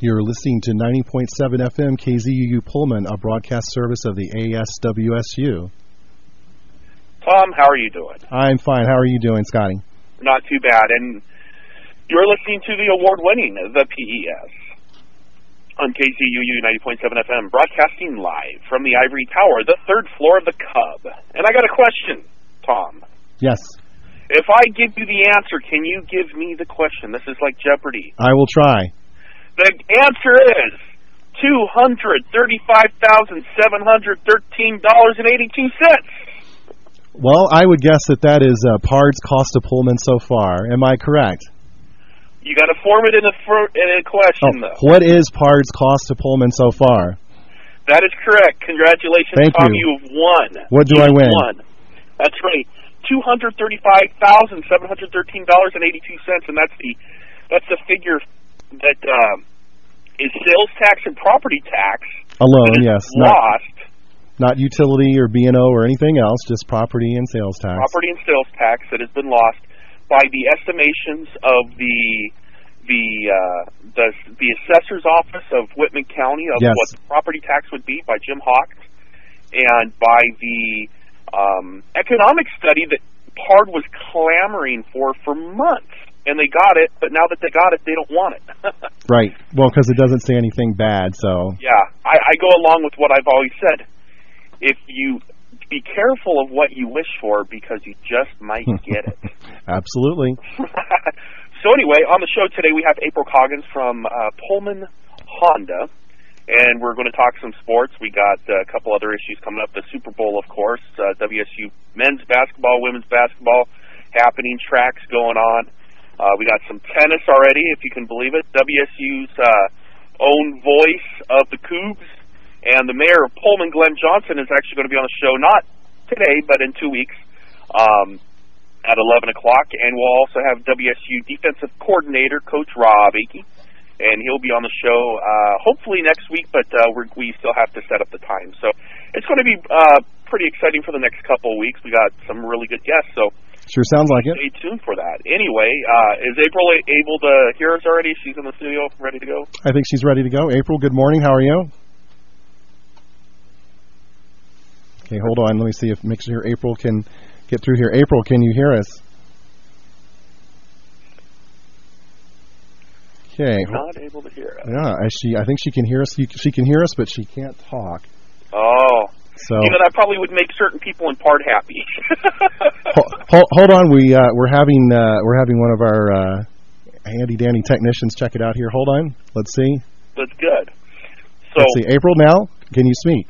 You're listening to 90.7 FM KZUU Pullman, a broadcast service of the ASWSU. Tom, how are you doing? I'm fine. How are you doing, Scotty? Not too bad. And you're listening to the award-winning The PES on KZUU 90.7 FM, broadcasting live from the Ivory Tower, the third floor of the Cub. And I got a question, Tom. Yes. If I give you the answer, can you give me the question? This is like Jeopardy. I will try. The answer is $235,713.82. Well, I would guess that is Pard's cost of Pullman so far. Am I correct? You got to form it in a question, though. What is Pard's cost of Pullman so far? That is correct. Congratulations, Thank Tom. you. You've won. What do I win? Won. That's right. $235,713.82, and that's the figure that is sales tax and property tax alone. Yes, lost. Not utility or B&O or anything else, just property and sales tax. Property and sales tax that has been lost by the estimations of the assessor's office of Whitman County of yes. what the property tax would be by Jim Hawks, and by the economic study that Pard was clamoring for months. And they got it, but now that they got it, they don't want it. Right. Well, because it doesn't say anything bad, so... Yeah, I go along with what I've always said. If you be careful of what you wish for, because you just might get it. Absolutely. So anyway, on the show today, we have April Coggins from Pullman Honda, and we're going to talk some sports. We got a couple other issues coming up. The Super Bowl, of course, WSU men's basketball, women's basketball happening, tracks going on. We got some tennis already, if you can believe it. WSU's own voice of the Cougs, and the mayor of Pullman, Glenn Johnson, is actually going to be on the show, not today, but in 2 weeks, at 11 o'clock. And we'll also have WSU defensive coordinator, Coach Rob Akey, and he'll be on the show hopefully next week, but we still have to set up the time. So it's going to be pretty exciting for the next couple of weeks. We got some really good guests, so sure sounds like it. Stay tuned for that. Anyway, is April able to hear us already? She's in the studio, ready to go? I think she's ready to go. April, good morning. How are you? Okay, hold on. Let me see if make sure April can get through here. April, can you hear us? Okay. Not able to hear us. Yeah, I think she can hear us. She can hear us, but she can't talk. Oh. So, that probably would make certain people in Pard happy. hold on, we're having one of our handy dandy technicians check it out here. Hold on, let's see. That's good. So let's see, April. Now, can you speak?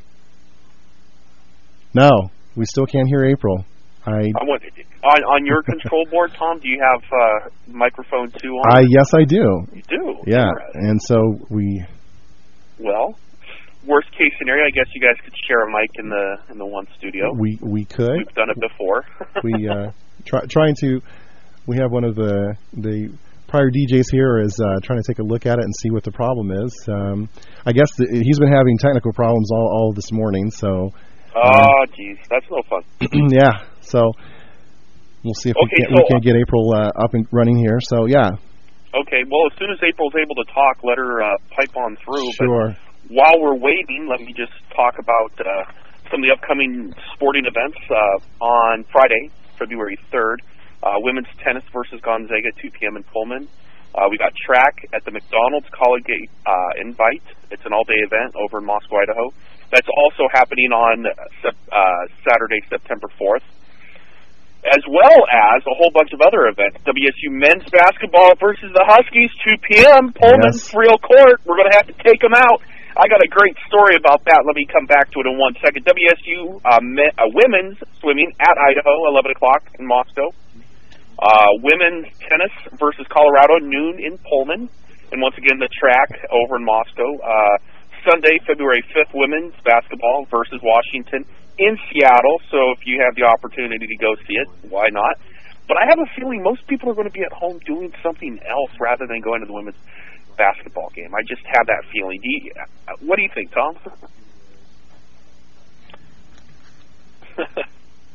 No, we still can't hear April. On your control board, Tom, do you have microphone 2 on? Yes, I do. You do. Yeah, and so we. Well. Worst case scenario, I guess you guys could share a mic in the one studio. We could. We've done it before. We trying to. We have one of the prior DJs here is trying to take a look at it and see what the problem is. I guess he's been having technical problems all this morning. So. Oh, geez, that's no fun. Yeah. So we'll see if we can get April up and running here. So yeah. Okay. Well, as soon as April's able to talk, let her pipe on through. Sure. But while we're waiting, let me just talk about some of the upcoming sporting events on Friday, February 3rd. Women's tennis versus Gonzaga, 2 p.m. in Pullman. We got track at the McDonald's Collegate Invite. It's an all-day event over in Moscow, Idaho. That's also happening on Saturday, September 4th. As well as a whole bunch of other events. WSU men's basketball versus the Huskies, 2 p.m. Pullman, yes. Real Court. We're going to have to take them out. I got a great story about that. Let me come back to it in 1 second. WSU women's swimming at Idaho, 11 o'clock in Moscow. Women's tennis versus Colorado, noon in Pullman. And once again, the track over in Moscow. Sunday, February 5th, women's basketball versus Washington in Seattle. So if you have the opportunity to go see it, why not? But I have a feeling most people are going to be at home doing something else rather than going to the women's basketball game. I just have that feeling. What do you think, Tom?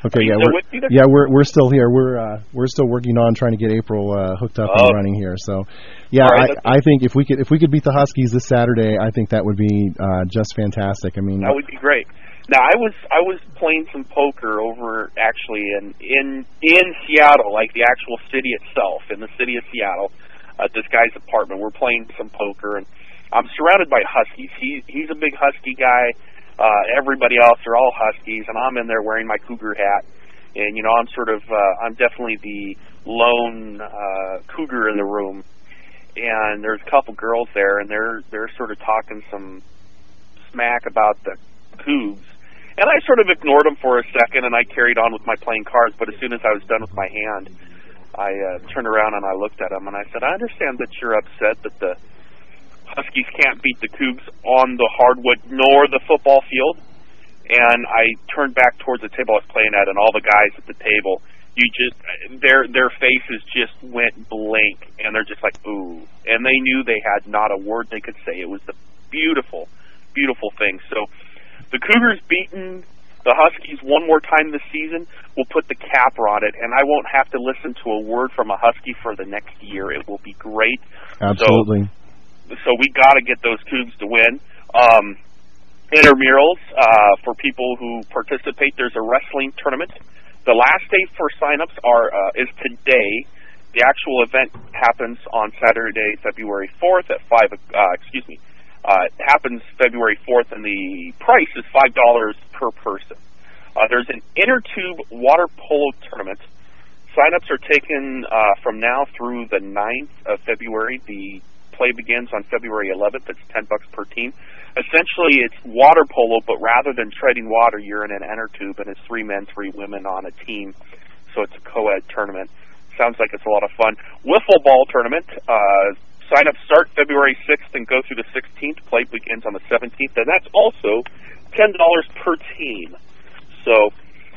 Okay, yeah, we're still here. We're still working on trying to get April hooked up and running here. So, yeah, right, I think if we could beat the Huskies this Saturday, I think that would be just fantastic. I mean, that would be great. Now, I was playing some poker over actually in Seattle, like the actual city itself, in the city of Seattle, at this guy's apartment. We're playing some poker, and I'm surrounded by Huskies. He's a big Husky guy. Everybody else are all Huskies, and I'm in there wearing my Cougar hat. And I'm definitely the lone Cougar in the room. And there's a couple girls there, and they're sort of talking some smack about the Cougs. And I sort of ignored them for a second, and I carried on with my playing cards. But as soon as I was done with my hand, I turned around and I looked at them, and I said, I understand that you're upset that the Huskies can't beat the Cougs on the hardwood nor the football field. And I turned back towards the table I was playing at, and all the guys at the table, their faces just went blank, and they're just like, ooh. And they knew they had not a word they could say. It was the beautiful, beautiful thing. So the Cougars beating the Huskies one more time this season will put the capper on it, and I won't have to listen to a word from a Husky for the next year. It will be great. Absolutely. So we got to get those Cougs to win. Intramurals, for people who participate, there's a wrestling tournament. The last day for sign-ups is today. The actual event happens on Saturday, February 4th at 5. It happens February 4th, and the price is $5 per person. There's an inner tube water polo tournament. Sign-ups are taken from now through the 9th of February. The play begins on February 11th. It's $10 per team. Essentially, it's water polo, but rather than treading water, you're in an inner tube, and it's 3 men, 3 women on a team. So it's a co-ed tournament. Sounds like it's a lot of fun. Wiffle ball tournament. Sign-ups start February 6th and go through the 16th. Play begins on the 17th, and that's also $10 per team. So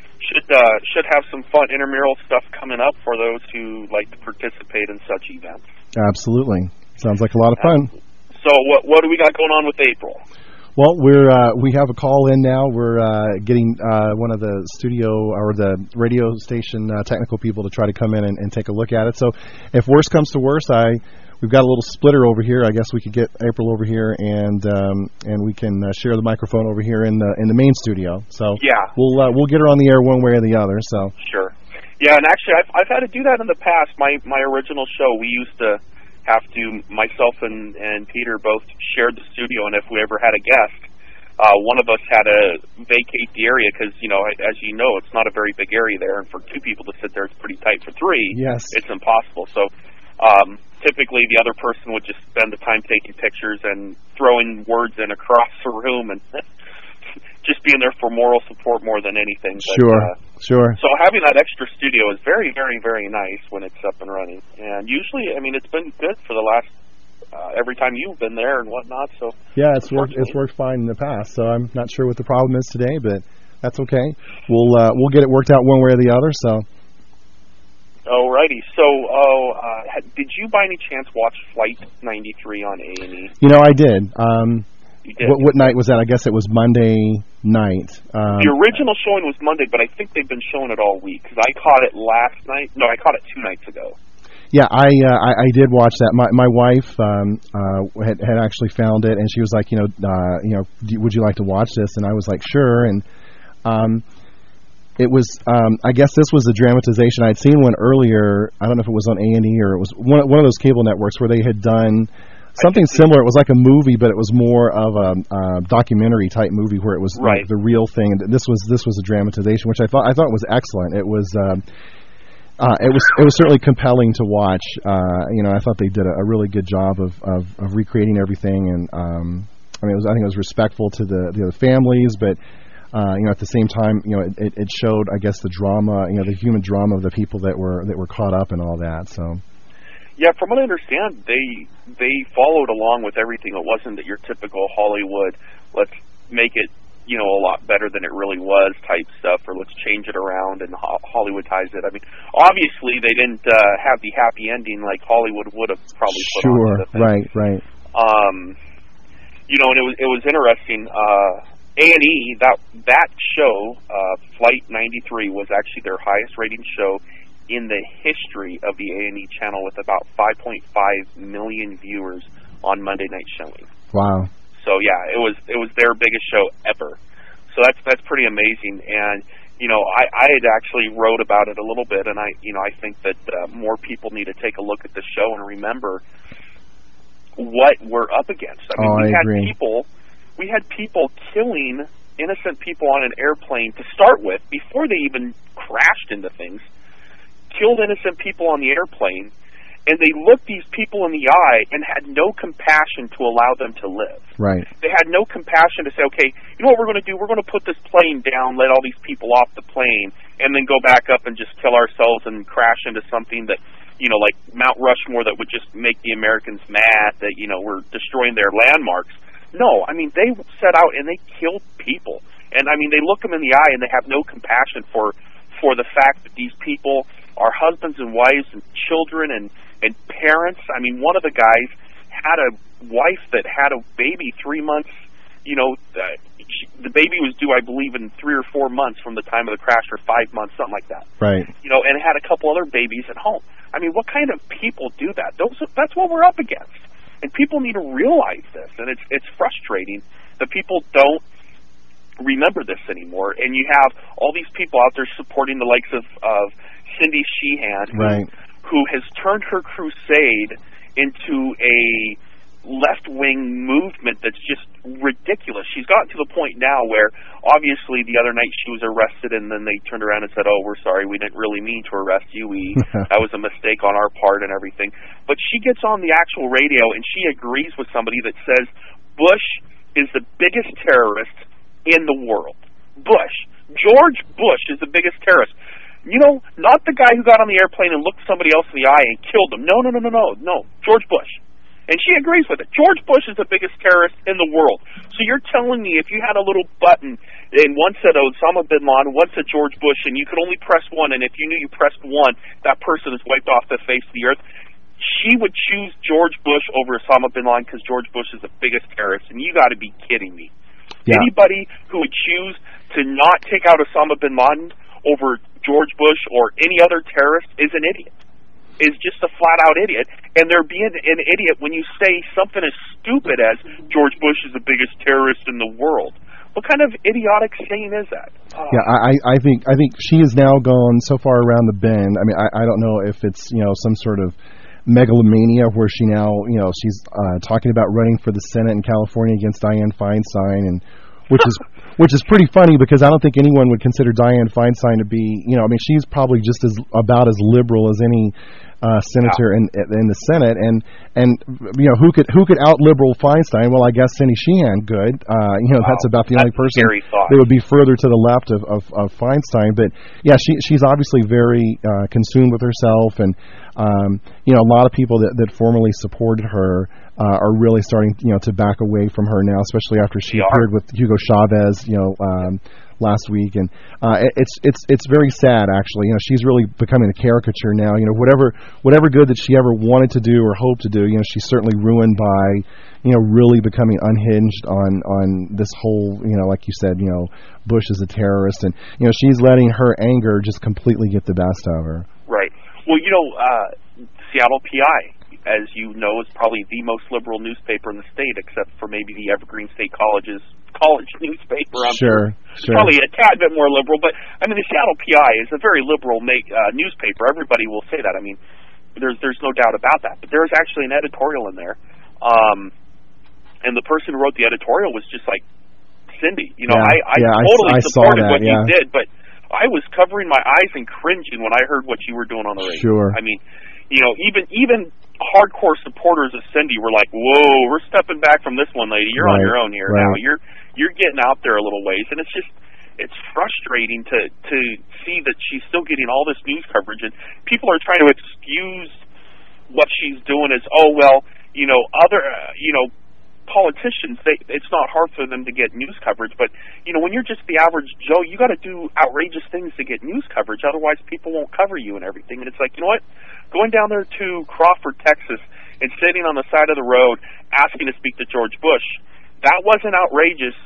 should have some fun intramural stuff coming up for those who like to participate in such events. Absolutely. Sounds like a lot of fun. So what do we got going on with April? Well, we have a call in now. We're getting one of the studio or the radio station technical people to try to come in and take a look at it. So if worse comes to worse, we've got a little splitter over here. I guess we could get April over here and we can share the microphone over here in the main studio. So yeah, we'll get her on the air one way or the other. So sure. Yeah, and actually I've had to do that in the past. My original show, we used to have to, myself and Peter both shared the studio, and if we ever had a guest, one of us had to vacate the area because, as you know, it's not a very big area there, and for 2 people to sit there, it's pretty tight. For 3, yes, it's impossible. So typically the other person would just spend the time taking pictures and throwing words in across the room and just being there for moral support more than anything. But, Sure. So having that extra studio is very, very, very nice when it's up and running. And usually, it's been good for the last every time you've been there and whatnot. So yeah, it's worked fine in the past. So I'm not sure what the problem is today, but that's okay. We'll get it worked out one way or the other. So. Alrighty. So did you by any chance watch Flight 93 on A&E? I did. You did. What night was that? I guess it was Monday night. The original showing was Monday, but I think they've been showing it all week because I caught it last night. No, I caught it 2 nights ago. Yeah, I did watch that. My wife had actually found it, and she was like, would you like to watch this? And I was like, sure. And it was, I guess this was a dramatization. I'd seen one earlier. I don't know if it was on A&E or it was one of those cable networks where they had done something similar. It was like a movie, but it was more of a documentary type movie where it was like the real thing. And this was a dramatization, which I thought was excellent. It was certainly compelling to watch. I thought they did a really good job of recreating everything, and I think it was respectful to the families, but at the same time, it showed, I guess, the drama, the human drama of the people that were caught up in all that. So. Yeah, from what I understand, they followed along with everything. It wasn't that your typical Hollywood, let's make it, a lot better than it really was type stuff, or let's change it around and Hollywoodize it. Obviously they didn't have the happy ending like Hollywood would have probably put on the thing. Right. And it was interesting. A&E, that show, Flight 93, was actually their highest rated show in the history of the A&E channel, with about 5.5 million viewers on Monday night showing. Wow. So yeah, it was their biggest show ever. So that's pretty amazing. And I had actually wrote about it a little bit, and I think that more people need to take a look at the show and remember what we're up against. I mean, we had people killing innocent people on an airplane to start with before they even crashed into things. Killed innocent people on the airplane, and they looked these people in the eye and had no compassion to allow them to live. Right. They had no compassion to say, okay, you know what we're going to do? We're going to put this plane down, let all these people off the plane, and then go back up and just kill ourselves and crash into something that, like Mount Rushmore, that would just make the Americans mad that, we're destroying their landmarks. No, I mean, they set out and they killed people. And, I mean, they look them in the eye and they have no compassion for the fact that these people are husbands and wives and children and parents. I mean, one of the guys had a wife that had a baby 3 months. The baby was due, I believe, in 3 or 4 months from the time of the crash, or 5 months, something like that. Right. And had a couple other babies at home. I mean, what kind of people do that? That's what we're up against. And people need to realize this. And it's frustrating that people don't remember this anymore. And you have all these people out there supporting the likes of Cindy Sheehan, right, who has turned her crusade into a left-wing movement that's just ridiculous. She's gotten to the point now where, obviously, the other night she was arrested, and then they turned around and said, oh, we're sorry, we didn't really mean to arrest you. That was a mistake on our part and everything. But she gets on the actual radio, and she agrees with somebody that says Bush is the biggest terrorist in the world. George Bush is the biggest terrorist. Not the guy who got on the airplane and looked somebody else in the eye and killed them. No. George Bush. And she agrees with it. George Bush is the biggest terrorist in the world. So you're telling me if you had a little button and one said Osama bin Laden, one said George Bush, and you could only press one, and if you knew you pressed one, that person is wiped off the face of the earth, she would choose George Bush over Osama bin Laden because George Bush is the biggest terrorist, and you got to be kidding me. Yeah. Anybody who would choose to not take out Osama bin Laden over George Bush or any other terrorist is an idiot. Is just a flat-out idiot, and they're being an idiot when you say something as stupid as George Bush is the biggest terrorist in the world. What kind of idiotic saying is that? Yeah, I think she has now gone so far around the bend. I mean, I don't know if it's some sort of megalomania where she now she's talking about running for the Senate in California against Dianne Feinstein, and which is pretty funny because I don't think anyone would consider Dianne Feinstein to be, I mean, she's probably just about as liberal as any senator in the Senate, and who could out liberal Feinstein? Well, I guess Cindy Sheehan could. That's about the only person that would be further to the left of Feinstein. But yeah, she's obviously very consumed with herself, and a lot of people that formerly supported her are really starting to back away from her now, especially after she appeared with Hugo Chavez last week, and it's very sad actually. She's really becoming a caricature now. Whatever good that she ever wanted to do or hoped to do, she's certainly ruined by really becoming unhinged on this whole like you said, Bush is a terrorist, and she's letting her anger just completely get the best of her. Right. Well, Seattle PI, as you know, is probably the most liberal newspaper in the state, except for maybe the Evergreen State College's college newspaper. Sure. Probably a tad bit more liberal, but I mean, the Seattle PI is a very liberal newspaper. Everybody will say that. I mean, there's no doubt about that. But there's actually an editorial in there, and the person who wrote the editorial was just like Cindy. I totally supported what you did, but I was covering my eyes and cringing when I heard what you were doing on the radio. Sure. I mean, even hardcore supporters of Cindy were like, "Whoa, we're stepping back from this one, lady. You're on your own here now. You're getting out there a little ways," and it's frustrating to see that she's still getting all this news coverage, and people are trying to excuse what she's doing as, other politicians, it's not hard for them to get news coverage, but when you're just the average Joe, you got to do outrageous things to get news coverage, otherwise people won't cover you and everything. And it's like, going down there to Crawford, Texas, and sitting on the side of the road asking to speak to George Bush, that wasn't outrageous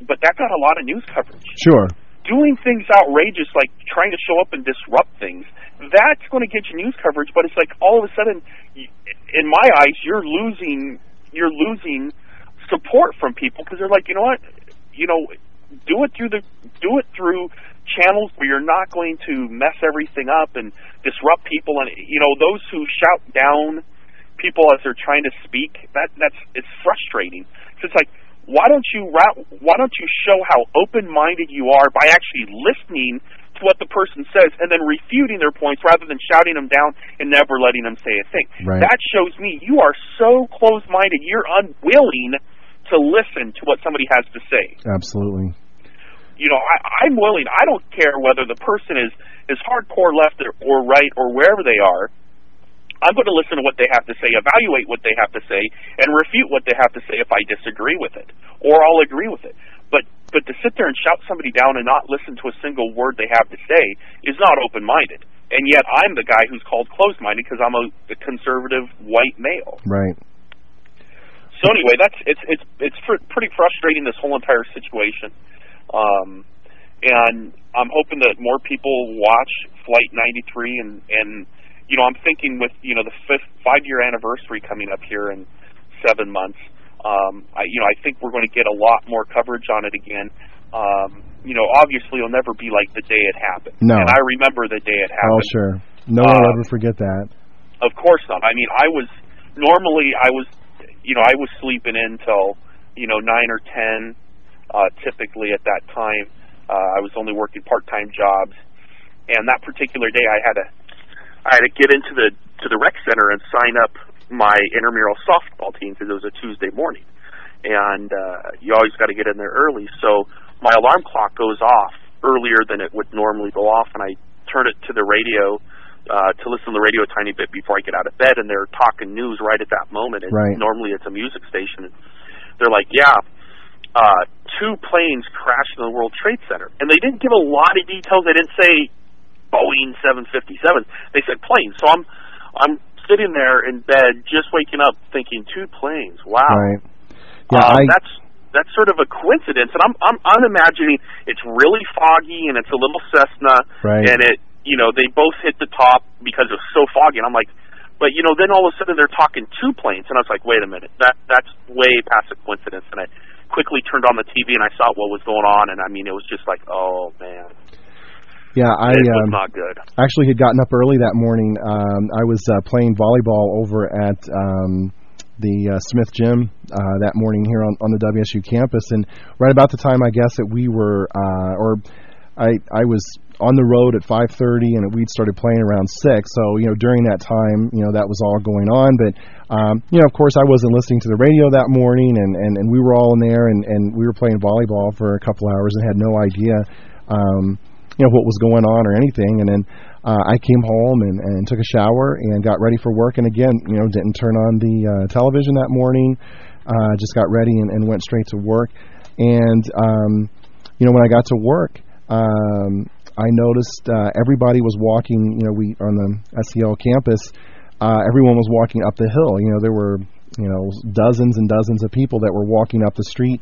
but that got a lot of news coverage. Sure. Doing things outrageous, like trying to show up and disrupt things, that's going to get you news coverage. But it's like all of a sudden, in my eyes, you're losing support from people because they're like, you know what, do it through channels where you're not going to mess everything up and disrupt people, and those who shout down people as they're trying to speak, it's frustrating. So it's like, why don't you show how open-minded you are by actually listening to what the person says and then refuting their points rather than shouting them down and never letting them say a thing. Right. That shows me you are so closed-minded, you're unwilling to listen to what somebody has to say. Absolutely. I'm willing. I don't care whether the person is hardcore left or right or wherever they are. I'm going to listen to what they have to say, evaluate what they have to say, and refute what they have to say if I disagree with it, or I'll agree with it. But to sit there and shout somebody down and not listen to a single word they have to say is not open-minded. And yet I'm the guy who's called closed-minded because I'm a conservative white male. Right. So anyway, it's pretty frustrating, this whole entire situation. And I'm hoping that more people watch Flight 93 and I'm thinking with, the 5-year anniversary coming up here in 7 months, I think we're going to get a lot more coverage on it again. Obviously it'll never be like the day it happened. No. And I remember the day it happened. Oh, sure. No one will ever forget that. Of course not. I mean, I was sleeping in till, 9 or 10, typically at that time. I was only working part-time jobs. And that particular day I had to get into the rec center and sign up my intramural softball team because it was a Tuesday morning, and you always got to get in there early. So my alarm clock goes off earlier than it would normally go off, and I turn it to the radio to listen to the radio a tiny bit before I get out of bed, and they're talking news right at that moment. And right. Normally it's a music station, and they're like, 2 planes crashed in the World Trade Center, and they didn't give a lot of details. They didn't say Boeing 757. They said planes. So I'm sitting there in bed, just waking up, thinking 2 planes. Wow. Right. Yeah, that's sort of a coincidence, and I'm imagining it's really foggy and it's a little Cessna, right. And they both hit the top because it was so foggy. And I'm like, but then all of a sudden they're talking 2 planes, and I was like, wait a minute, that's way past a coincidence. And I quickly turned on the TV and I saw what was going on, and I mean, it was just like, oh man. Yeah, it was not good. Actually had gotten up early that morning. I was playing volleyball over at the Smith Gym that morning here on the WSU campus, and right about the time I guess that we were, I was on the road at 5:30, and we'd started playing around 6. So during that time, that was all going on. But of course, I wasn't listening to the radio that morning, and we were all in there, and we were playing volleyball for a couple hours and had no idea. What was going on or anything. And then I came home and took a shower and got ready for work. And again, didn't turn on the television that morning. Just got ready and went straight to work. And, when I got to work, I noticed everybody was walking, we on the SEL campus, everyone was walking up the hill. There were, dozens and dozens of people that were walking up the street,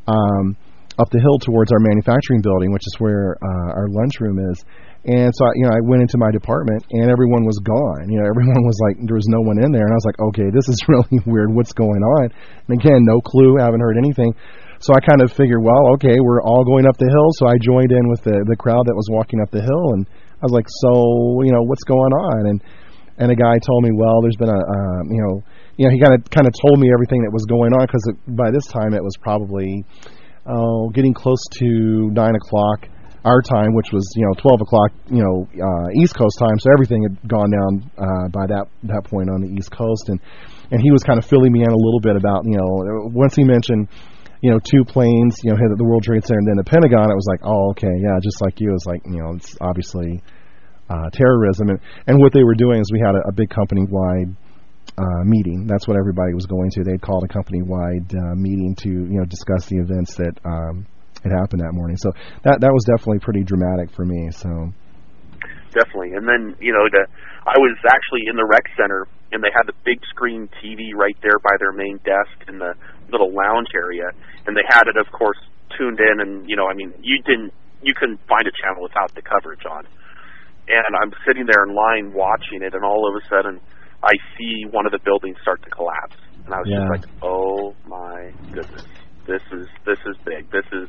up the hill towards our manufacturing building, which is where our lunchroom is. And so, I went into my department, and everyone was gone. Everyone was like, there was no one in there. And I was like, okay, this is really weird. What's going on? And again, no clue. Haven't heard anything. So I kind of figured, well, okay, we're all going up the hill. So I joined in with the crowd that was walking up the hill. And I was like, so, what's going on? And a guy told me, well, there's been he kind of told me everything that was going on, because by this time it was probably getting close to 9 o'clock our time, which was 12 o'clock East Coast time. So everything had gone down by that point on the East Coast, and he was kind of filling me in a little bit about once he mentioned 2 planes hit at the World Trade Center and then the Pentagon. It was like, oh, okay, yeah, just like you. It's like it's obviously terrorism, and what they were doing is we had a big company-wide meeting. That's what everybody was going to. They'd called a company-wide meeting to discuss the events that had happened that morning. So that was definitely pretty dramatic for me. So definitely. And then I was actually in the rec center, and they had the big screen TV right there by their main desk in the little lounge area, and they had it, of course, tuned in, and you couldn't find a channel without the coverage on. And I'm sitting there in line watching it, and all of a sudden, I see one of the buildings start to collapse, and I was just like, "Oh my goodness, this is big. This is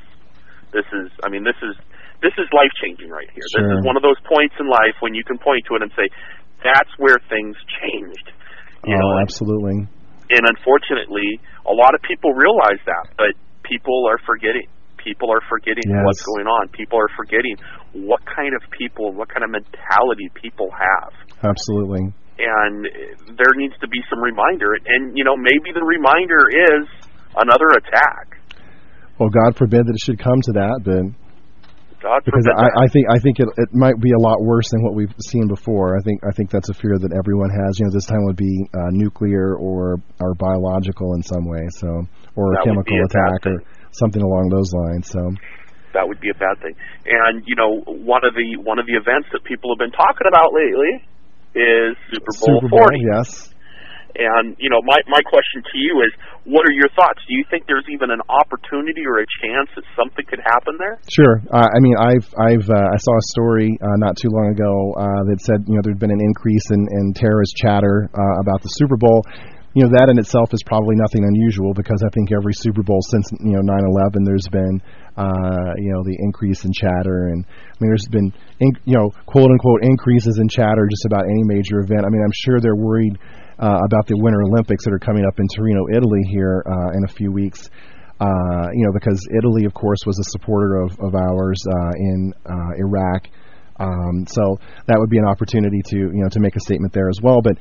life changing right here. Sure. This is one of those points in life when you can point to it and say, that's where things changed." Absolutely. And unfortunately, a lot of people realize that, but people are forgetting. People are forgetting what's going on. People are forgetting what kind of people, what kind of mentality people have. Absolutely. And there needs to be some reminder. And, maybe the reminder is another attack. Well, God forbid that it should come to that, but God because forbid I think it might be a lot worse than what we've seen before. I think that's a fear that everyone has. This time would be nuclear or biological in some way, or a chemical attack or something along those lines. So that would be a bad thing. And one of the events that people have been talking about lately is Super Bowl 40. Yes. And my question to you is, what are your thoughts? Do you think there's even an opportunity or a chance that something could happen there? Sure. I saw a story not too long ago that said there'd been an increase in terrorist chatter about the Super Bowl. That in itself is probably nothing unusual, because I think every Super Bowl since 9/11 there's been the increase in chatter, and there's been quote unquote increases in chatter just about any major event. I'm sure they're worried about the Winter Olympics that are coming up in Torino, Italy here in a few weeks. Because Italy, of course, was a supporter of ours in Iraq. So that would be an opportunity to make a statement there as well. But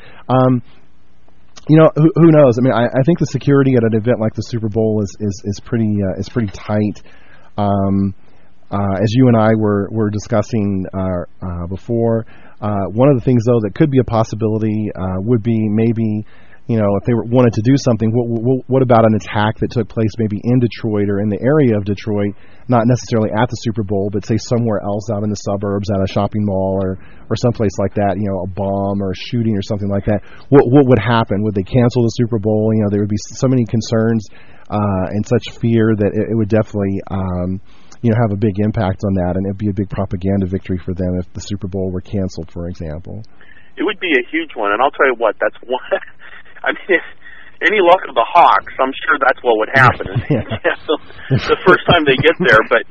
who knows? I think the security at an event like the Super Bowl is pretty tight. As you and I were discussing before, one of the things though that could be a possibility would be maybe if they wanted to do something, what about an attack that took place maybe in Detroit or in the area of Detroit, not necessarily at the Super Bowl, but say somewhere else out in the suburbs, at a shopping mall or someplace like that, a bomb or a shooting or something like that. What would happen? Would they cancel the Super Bowl? There would be so many concerns and such fear that it would definitely have a big impact on that, and it would be a big propaganda victory for them if the Super Bowl were canceled, for example. It would be a huge one, and I'll tell you what, that's one. If any luck of the Hawks, I'm sure that's what would happen. The first time they get there. But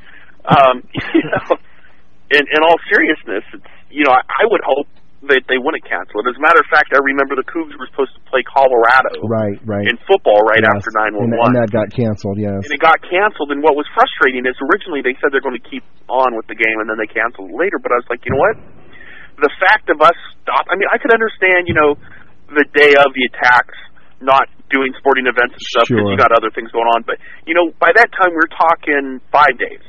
in all seriousness, it's, I would hope that they wouldn't cancel it. As a matter of fact, I remember the Cougs were supposed to play Colorado in football after 9/11. And that got canceled, yes. And it got canceled, and what was frustrating is originally they said they're going to keep on with the game, and then they canceled later. But I was like, you know what? The fact of us I could understand, the day of the attacks, not doing sporting events and stuff, because you got other things going on. But, by that time we were talking 5 days.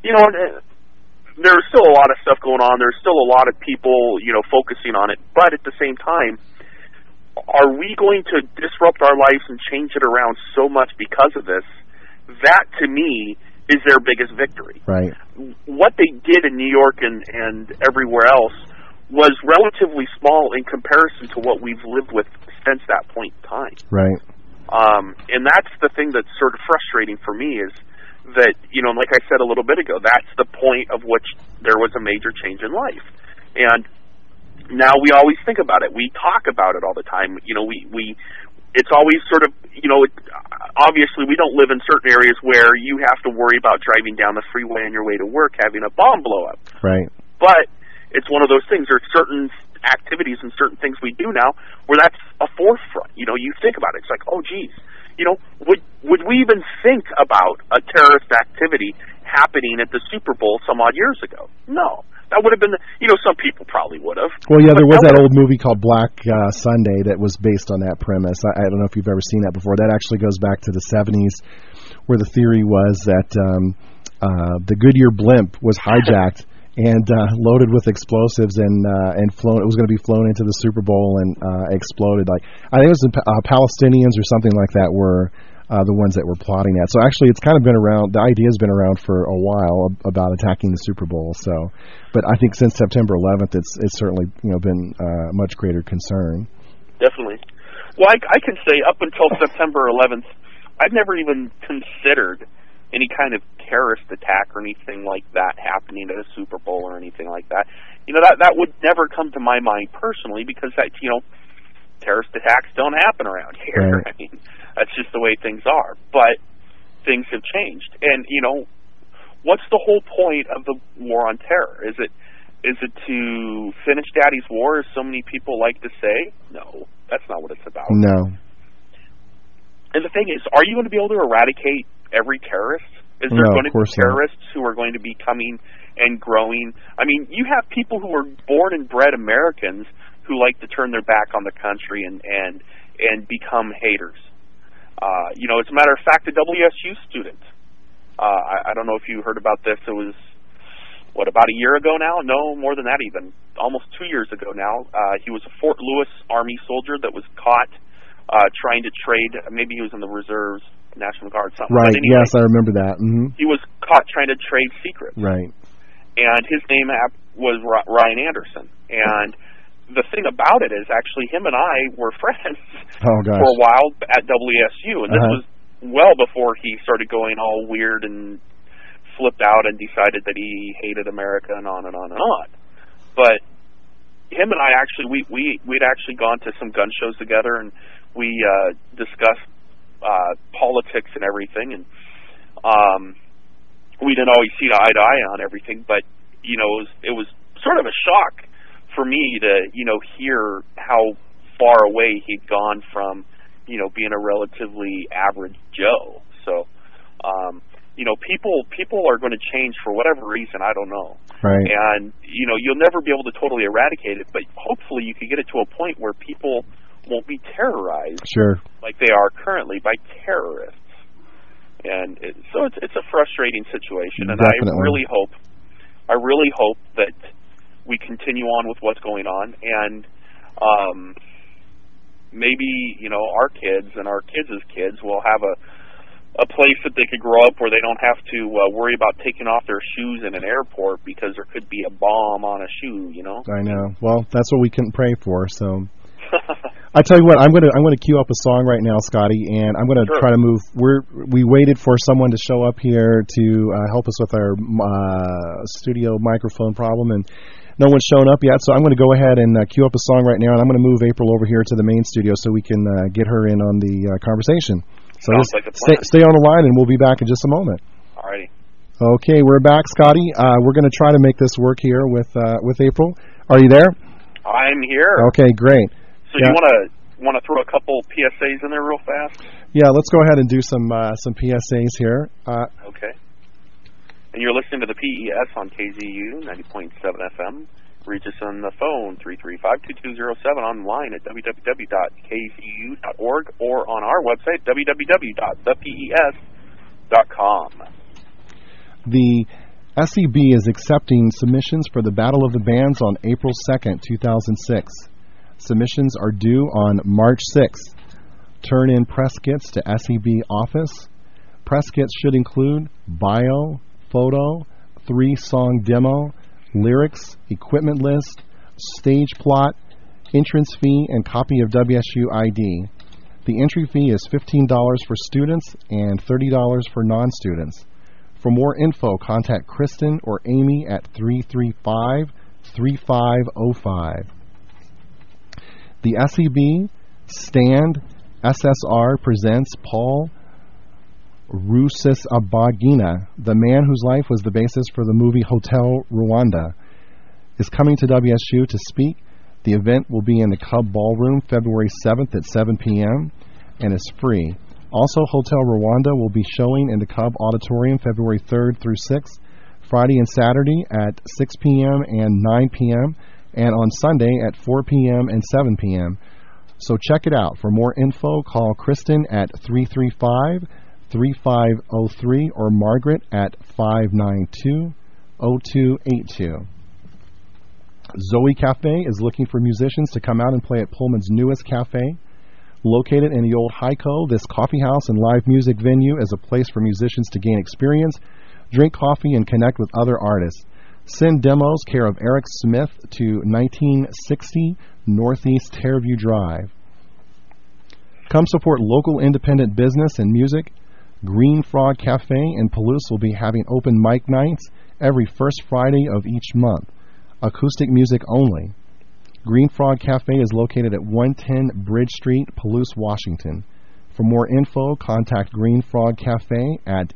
There's still a lot of stuff going on. There's still a lot of people, focusing on it. But at the same time, are we going to disrupt our lives and change it around so much because of this? That, to me, is their biggest victory. Right. What they did in New York and everywhere else was relatively small in comparison to what we've lived with since that point in time. Right. And that's the thing that's sort of frustrating for me is that, like I said a little bit ago, that's the point of which there was a major change in life. And now we always think about it. We talk about it all the time. It's always sort of, obviously we don't live in certain areas where you have to worry about driving down the freeway on your way to work having a bomb blow up. Right. But it's one of those things. There's certain activities and certain things we do now where that's a forefront. You think about it. It's like, oh, geez, would we even think about a terrorist activity happening at the Super Bowl some odd years ago? No. That would have been, some people probably would have. Well, yeah, there was that old movie called Black Sunday that was based on that premise. I don't know if you've ever seen that before. That actually goes back to the 70s, where the theory was that the Goodyear blimp was hijacked and loaded with explosives and flown. It was going to be flown into the Super Bowl and exploded. I think it was the Palestinians or something like that were the ones that were plotting that. So actually, it's kind of been around. The idea has been around for a while about attacking the Super Bowl. So, but I think since September 11th, it's certainly been much greater concern. Definitely. Well, I can say up until September 11th, I'd never even considered any kind of terrorist attack or anything like that happening at a Super Bowl or anything like that. That would never come to my mind personally, because terrorist attacks don't happen around here. Right. I mean, that's just the way things are. But things have changed, and what's the whole point of the war on terror? Is it to finish Daddy's war, as so many people like to say? No, that's not what it's about. No. And the thing is, are you going to be able to eradicate every terrorist? Is there going to be terrorists who are going to be coming and growing? I mean, you have people who are born and bred Americans who like to turn their back on the country and become haters. As a matter of fact, a WSU student, I don't know if you heard about this, it was, about a year ago now? No, more than that even. Almost 2 years ago now. He was a Fort Lewis Army soldier that was caught trying to trade, maybe he was in the reserves, National Guard, something. Right, anyway, yes, I remember that. Mm-hmm. He was caught trying to trade secrets. Right. And his name was Ryan Anderson. And the thing about it is, actually, him and I were friends for a while at WSU, and this was well before he started going all weird and flipped out and decided that he hated America and on and on and on. But him and I actually, we'd actually gone to some gun shows together, and we discussed politics and everything, and we didn't always see eye to eye on everything, but it was sort of a shock for me to hear how far away he'd gone from being a relatively average Joe. So people are going to change for whatever reason, I don't know. Right. And you'll never be able to totally eradicate it, but hopefully you can get it to a point where people won't be terrorized like they are currently by terrorists. And so it's a frustrating situation, and Definitely. I really hope that we continue on with what's going on, and maybe our kids and our kids' kids will have a place that they could grow up where they don't have to worry about taking off their shoes in an airport because there could be a bomb on a shoe. I know. Well, that's what we can pray for. So. I tell you what, I'm gonna queue up a song right now, Scotty, and I'm gonna try to move. We waited for someone to show up here to help us with our studio microphone problem, and no one's shown up yet. So I'm gonna go ahead and queue up a song right now, and I'm gonna move April over here to the main studio so we can get her in on the conversation. So Sounds like a plan. Stay on the line, and we'll be back in just a moment. Alrighty. Okay, we're back, Scotty. We're gonna try to make this work here with April. Are you there? I'm here. Okay, great. So you want to throw a couple PSAs in there real fast? Yeah, let's go ahead and do some PSAs here. Okay. And you're listening to the PES on KZU 90.7 FM. Reach us on the phone 335-2207, online at www.kzu.org, or on our website www.thepes.com. The SEB is accepting submissions for the Battle of the Bands on April 2nd, 2006. Submissions are due on March 6th. Turn in press kits to SEB office. Press kits should include bio, photo, 3-song demo, lyrics, equipment list, stage plot, entrance fee, and copy of WSU ID. The entry fee is $15 for students and $30 for non-students. For more info, contact Kristen or Amy at 335-3505. The SEB Stand SSR presents Paul Rusesabagina, the man whose life was the basis for the movie Hotel Rwanda, is coming to WSU to speak. The event will be in the Cub Ballroom February 7th at 7 p.m. and is free. Also, Hotel Rwanda will be showing in the Cub Auditorium February 3rd through 6th, Friday and Saturday at 6 p.m. and 9 p.m., and on Sunday at 4 p.m. and 7 p.m. So check it out. For more info, call Kristen at 335-3503 or Margaret at 592-0282. Zoe Cafe is looking for musicians to come out and play at Pullman's newest cafe. Located in the old Hyco, this coffee house and live music venue is a place for musicians to gain experience, drink coffee, and connect with other artists. Send demos care of Eric Smith to 1960 Northeast Terraview Drive. Come support local independent business and music. Green Frog Cafe in Palouse will be having open mic nights every first Friday of each month. Acoustic music only. Green Frog Cafe is located at 110 Bridge Street, Palouse, Washington. For more info, contact Green Frog Cafe at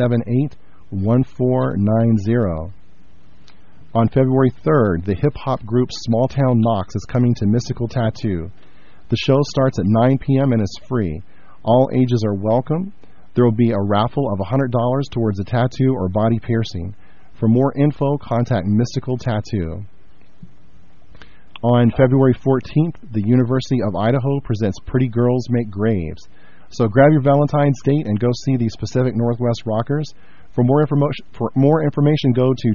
878-1490. On February 3rd, the hip-hop group Small Town Knox is coming to Mystical Tattoo. The show starts at 9 p.m. and is free. All ages are welcome. There will be a raffle of $100 towards a tattoo or body piercing. For more info, contact Mystical Tattoo. On February 14th, the University of Idaho presents Pretty Girls Make Graves. So grab your Valentine's date and go see these Pacific Northwest rockers. For more information, go to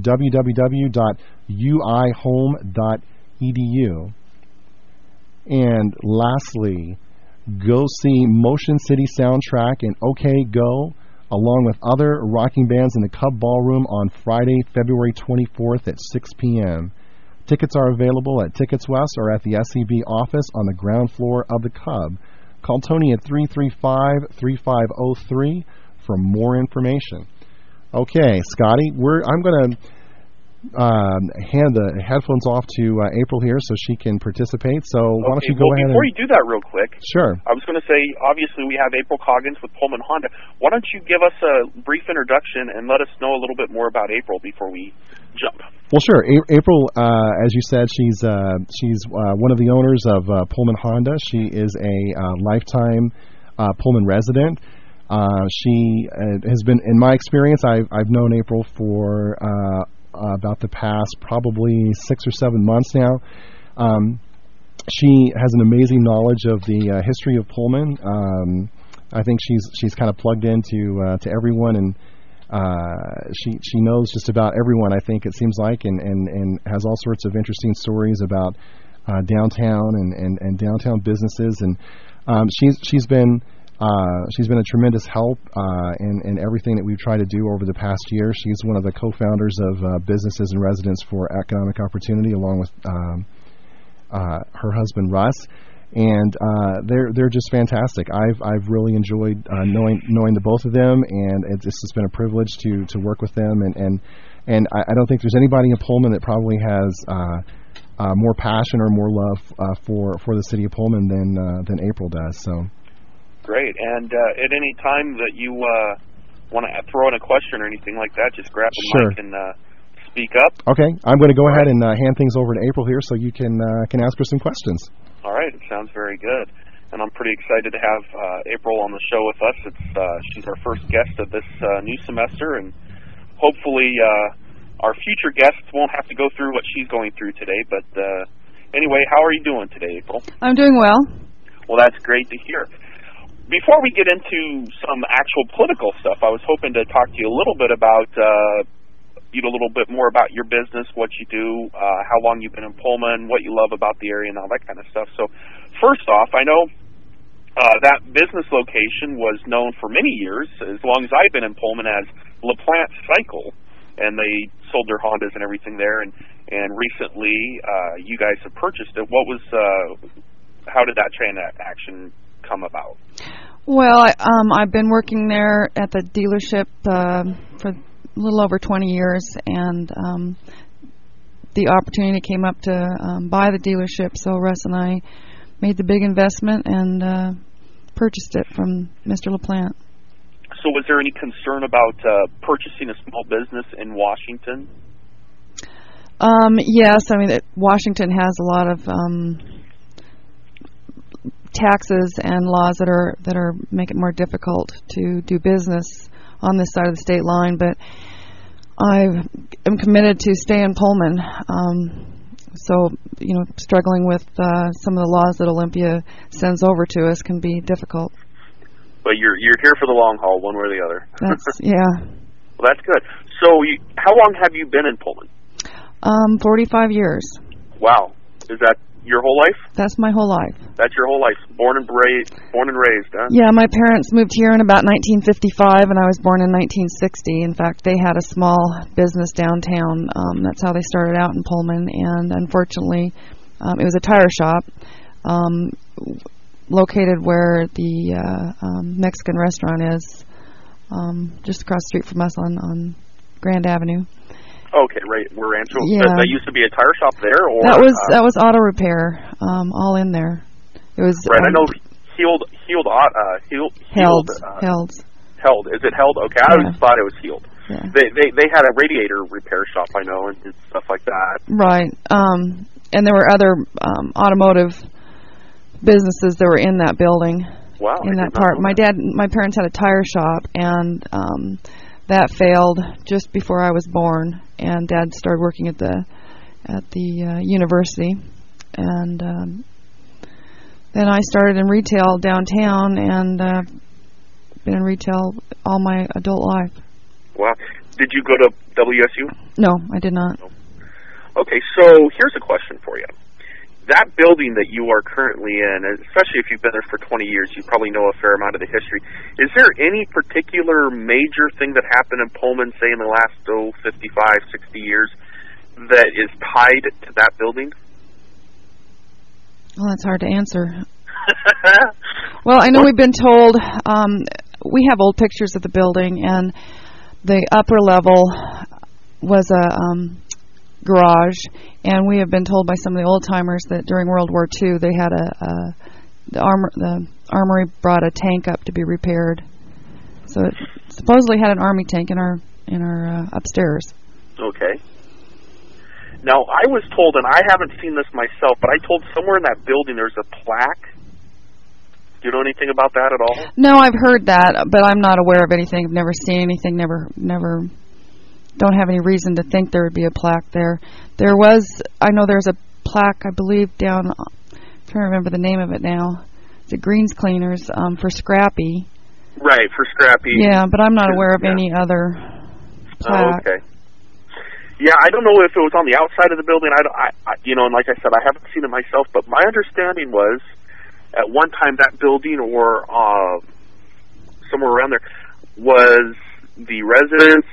www.uihome.edu. And lastly, go see Motion City Soundtrack and OK Go, along with other rocking bands in the Cub Ballroom on Friday, February 24th at 6 p.m. Tickets are available at Tickets West or at the SCB office on the ground floor of the Cub. Call Tony at 335-3503 for more information. Okay, Scotty, I'm going to hand the headphones off to April here so she can participate. So why don't you go ahead before you do that real quick. Sure. I was going to say, obviously we have April Coggins with Pullman Honda. Why don't you give us a brief introduction and let us know a little bit more about April before we jump? Well, sure. April, as you said, she's one of the owners of Pullman Honda. She is a lifetime Pullman resident. She has been, in my experience, I've known April for about the past probably 6 or 7 months now. She has an amazing knowledge of the history of Pullman. I think she's kind of plugged into to everyone, and she knows just about everyone, I think, it seems like, and has all sorts of interesting stories about downtown and downtown businesses. And she's been a tremendous help in everything that we've tried to do over the past year. She's one of the co-founders of Businesses and Residents for Economic Opportunity, along with her husband Russ, and they're just fantastic. I've really enjoyed knowing the both of them, and it's just been a privilege to work with them. And I don't think there's anybody in Pullman that probably has more passion or more love for the city of Pullman than April does. So. Great. And at any time that you want to throw in a question or anything like that, just grab the mic and speak up. Okay. I'm going to go ahead and hand things over to April here so you can ask her some questions. All right. It sounds very good. And I'm pretty excited to have April on the show with us. She's our first guest of this new semester, and hopefully our future guests won't have to go through what she's going through today. But anyway, how are you doing today, April? I'm doing well. Well, that's great to hear. Before we get into some actual political stuff, I was hoping to talk to you a little bit about, a little bit more about your business, what you do, how long you've been in Pullman, what you love about the area, and all that kind of stuff. So, first off, I know that business location was known for many years, as long as I've been in Pullman, as LaPlante Cycle, and they sold their Hondas and everything there. And recently, you guys have purchased it. How did that transaction come about? Well, I've been working there at the dealership for a little over 20 years, and the opportunity came up to buy the dealership, so Russ and I made the big investment and purchased it from Mr. LaPlante. So was there any concern about purchasing a small business in Washington? Yes, I mean, Washington has a lot of taxes and laws that are make it more difficult to do business on this side of the state line, but I am committed to stay in Pullman. So, struggling with some of the laws that Olympia sends over to us can be difficult. But you're here for the long haul, one way or the other. Yeah. Well, that's good. So, how long have you been in Pullman? 45 years. Wow. Is that your whole life? That's my whole life. That's your whole life. Born and raised, huh? Yeah, my parents moved here in about 1955, and I was born in 1960. In fact, they had a small business downtown. That's how they started out in Pullman, and unfortunately, it was a tire shop located where the Mexican restaurant is. just across the street from us on Grand Avenue. Okay, right. Where Rancho. Yeah. That used to be a tire shop there, or that was auto repair, all in there. It was right. I know Held. Held. Is it Held? Okay, I always thought it was Healed. Yeah. They had a radiator repair shop, I know, and did stuff like that. Right. And there were other automotive businesses that were in that building. Wow. In that part. My parents had a tire shop, and that failed just before I was born. And Dad started working at the university, and then I started in retail downtown, and been in retail all my adult life. Wow. Did you go to WSU? No, I did not. No. Okay, so here's a question for you. That building that you are currently in, especially if you've been there for 20 years, you probably know a fair amount of the history. Is there any particular major thing that happened in Pullman, say in the last 55, 60 years, that is tied to that building? Well, that's hard to answer. Well, I know we've been told, we have old pictures of the building, and the upper level was a garage, and we have been told by some of the old timers that during World War II they had the armory brought a tank up to be repaired. So it supposedly had an army tank in our upstairs. Okay. Now I was told, and I haven't seen this myself, but I told somewhere in that building there's a plaque. Do you know anything about that at all? No, I've heard that, but I'm not aware of anything. I've never seen anything. Never. Don't have any reason to think there would be a plaque there. I know there's a plaque, I believe, down, I'm trying to remember the name of it now. It's at Greens Cleaners for Scrappy. Right, for Scrappy. Yeah, but I'm not aware of any other plaque. Oh, okay. Yeah, I don't know if it was on the outside of the building. I and like I said, I haven't seen it myself, but my understanding was at one time that building or somewhere around there was the residence,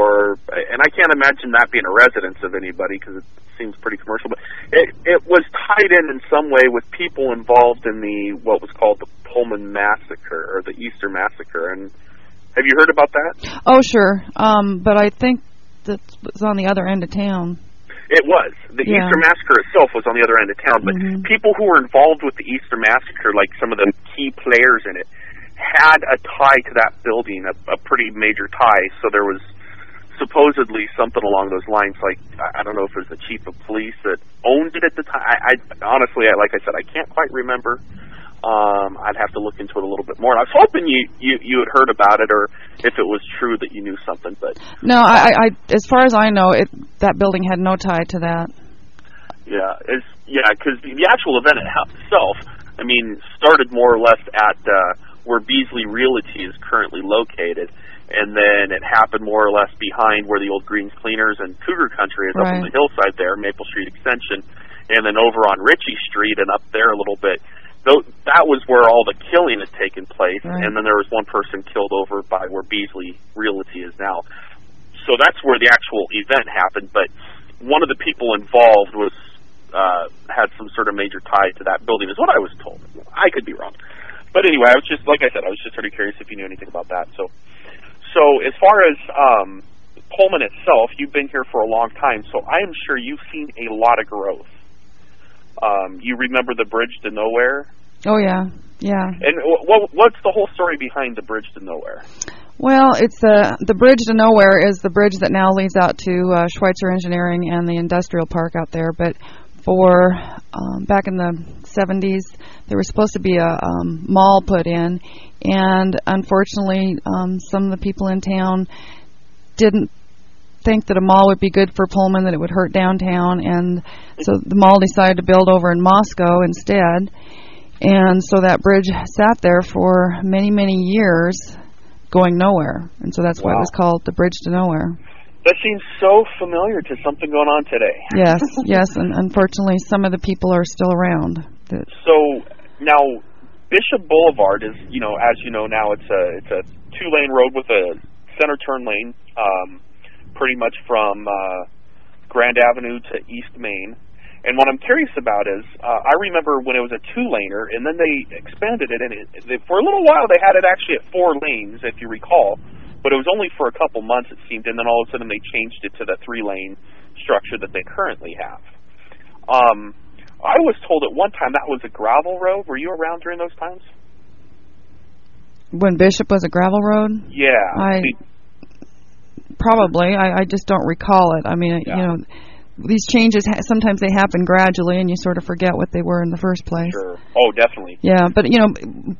and I can't imagine that being a residence of anybody because it seems pretty commercial, but it was tied in some way with people involved in what was called the Pullman Massacre, or the Easter Massacre. And have you heard about that? Oh, sure. But I think that was on the other end of town. It was. The Easter Massacre itself was on the other end of town, but people who were involved with the Easter Massacre, like some of the key players in it, had a tie to that building, a pretty major tie. So there was supposedly something along those lines, like, I don't know if it was the chief of police that owned it at the time. I honestly, like I said, I can't quite remember. I'd have to look into it a little bit more. I was hoping you had heard about it, or if it was true that you knew something. But no, I as far as I know, that building had no tie to that. Yeah, because the actual event itself, I mean, started more or less at where Beasley Realty is currently located, and then it happened more or less behind where the old Greens Cleaners and Cougar Country is, up on the hillside there, Maple Street Extension, and then over on Ritchie Street and up there a little bit. That was where all the killing had taken place, and then there was one person killed over by where Beasley Realty is now. So that's where the actual event happened, but one of the people involved was had some sort of major tie to that building, is what I was told. I could be wrong. But anyway, I was just sort of curious if you knew anything about that. So as far as Pullman itself, you've been here for a long time, so I am sure you've seen a lot of growth. You remember the Bridge to Nowhere? Oh, yeah. And what's the whole story behind the Bridge to Nowhere? Well, it's the Bridge to Nowhere is the bridge that now leads out to Schweitzer Engineering and the industrial park out there. But for back in the 70s, there was supposed to be a mall put in, and unfortunately, some of the people in town didn't think that a mall would be good for Pullman, that it would hurt downtown, and so the mall decided to build over in Moscow instead. And so that bridge sat there for many, many years going nowhere, and so that's why it was called the Bridge to Nowhere. That seems so familiar to something going on today. Yes, and unfortunately some of the people are still around. So now Bishop Boulevard is, as you know now, it's a 2-lane road with a center turn lane, pretty much from Grand Avenue to East Main. And what I'm curious about is, I remember when it was a 2-laner, and then they expanded it, and for a little while they had it actually at 4 lanes, if you recall. but it was only for a couple months, it seemed, and then all of a sudden they changed it to the 3-lane structure that they currently have. I was told at one time that was a gravel road. Were you around during those times? When Bishop was a gravel road? Yeah. Probably. I just don't recall it. I mean, you know, these changes, sometimes they happen gradually, and you sort of forget what they were in the first place. Sure. Oh, definitely. Yeah, but, you know,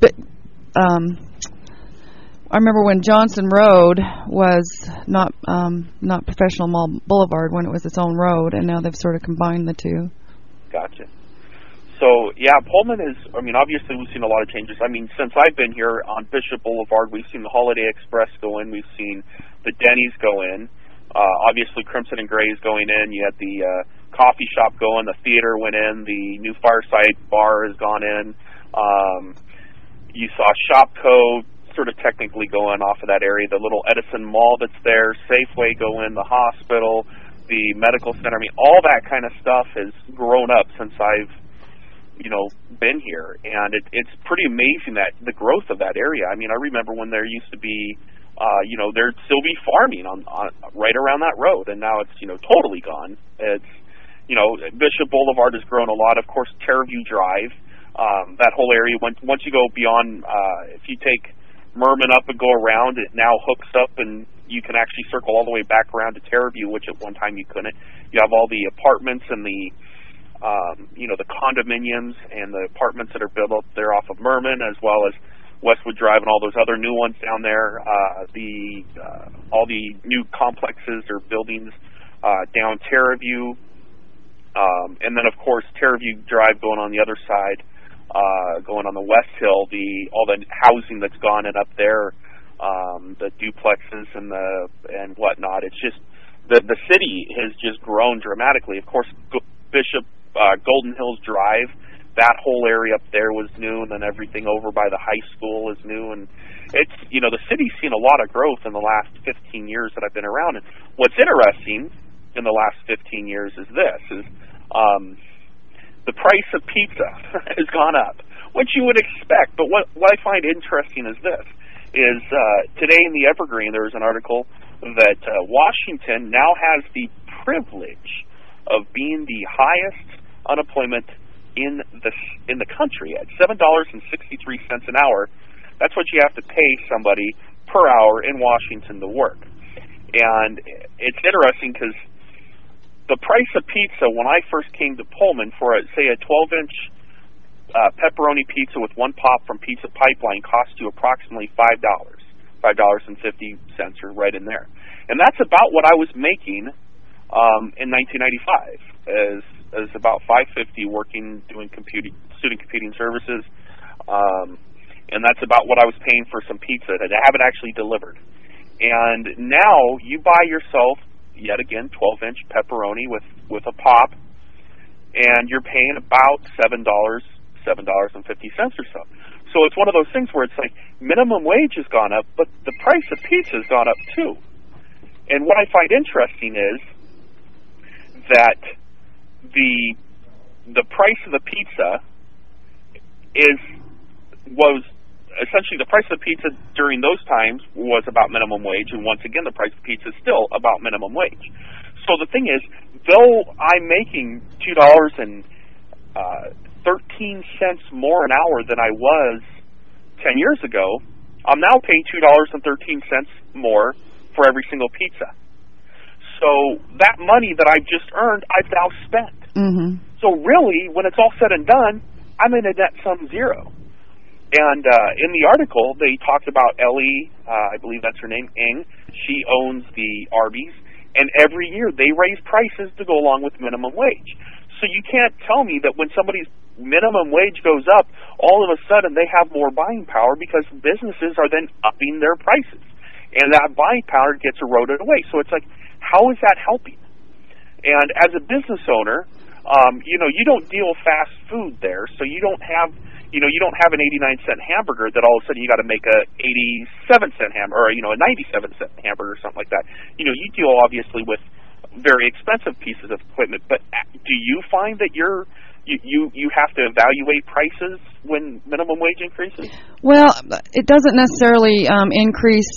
I remember when Johnson Road was not Professional Mall Boulevard, when it was its own road, and now they've sort of combined the two. Gotcha. So, yeah, Pullman is, I mean, obviously we've seen a lot of changes. I mean, since I've been here on Bishop Boulevard, we've seen the Holiday Express go in. We've seen the Denny's go in. Obviously, Crimson and Gray is going in. You had the coffee shop go in. The theater went in. The new Fireside Bar has gone in. You saw Shopco sort of technically going off of that area. The little Edison Mall that's there. Safeway go in. The hospital. The medical center. I mean, all that kind of stuff has grown up since I've been here, and it's pretty amazing that the growth of that area. I mean, I remember when there used to be, there'd still be farming on right around that road, and now it's totally gone. It's Bishop Boulevard has grown a lot. Of course, Terraview Drive, that whole area. Once you go beyond, if you take Merman up and go around, it now hooks up, and you can actually circle all the way back around to Terraview, which at one time you couldn't. You have all the apartments and the the condominiums and the apartments that are built up there off of Merman, as well as Westwood Drive and all those other new ones down there. All the new complexes or buildings down Terraview, and then of course Terraview Drive going on the other side, going on the West Hill. All the housing that's gone in up there, the duplexes and whatnot. It's just the city has just grown dramatically. Of course, Bishop. Golden Hills Drive, that whole area up there was new, and then everything over by the high school is new, and it's the city's seen a lot of growth in the last 15 years that I've been around. And what's interesting in the last 15 years is the price of pizza has gone up, which you would expect. But what I find interesting is today in the Evergreen there was an article that Washington now has the privilege of being the highest unemployment in the country at $7.63 an hour. That's what you have to pay somebody per hour in Washington to work. And it's interesting because the price of pizza when I first came to Pullman for a 12-inch pepperoni pizza with one pop from Pizza Pipeline cost you approximately $5.50 or right in there. And that's about what I was making in 1995 as about $5.50 working doing student computing services, and that's about what I was paying for some pizza that I haven't actually delivered. And now you buy yourself yet again 12-inch pepperoni with a pop, and you're paying about $7.50 or so. So it's one of those things where it's like minimum wage has gone up, but the price of pizza has gone up too. And what I find interesting is that the price of the pizza was essentially the price of the pizza during those times was about minimum wage, and once again the price of pizza is still about minimum wage. So the thing is, though I'm making $2.13 more an hour than I was 10 years ago, I'm now paying $2.13 more for every single pizza. So that money that I've just earned, I've now spent. Mm-hmm. So really, when it's all said and done, I'm in a net sum zero. And in the article, they talked about Ellie, I believe that's her name, Ng. She owns the Arby's, and every year they raise prices to go along with minimum wage. So you can't tell me that when somebody's minimum wage goes up, all of a sudden they have more buying power, because businesses are then upping their prices. And that buying power gets eroded away. So it's like, how is that helping? And as a business owner, you don't deal fast food there, so you don't have an 89-cent hamburger that all of a sudden you got to make a 87-cent hamburger, or a 97-cent hamburger or something like that. You deal obviously with very expensive pieces of equipment. But do you find that your you have to evaluate prices when minimum wage increases? Well, it doesn't necessarily increase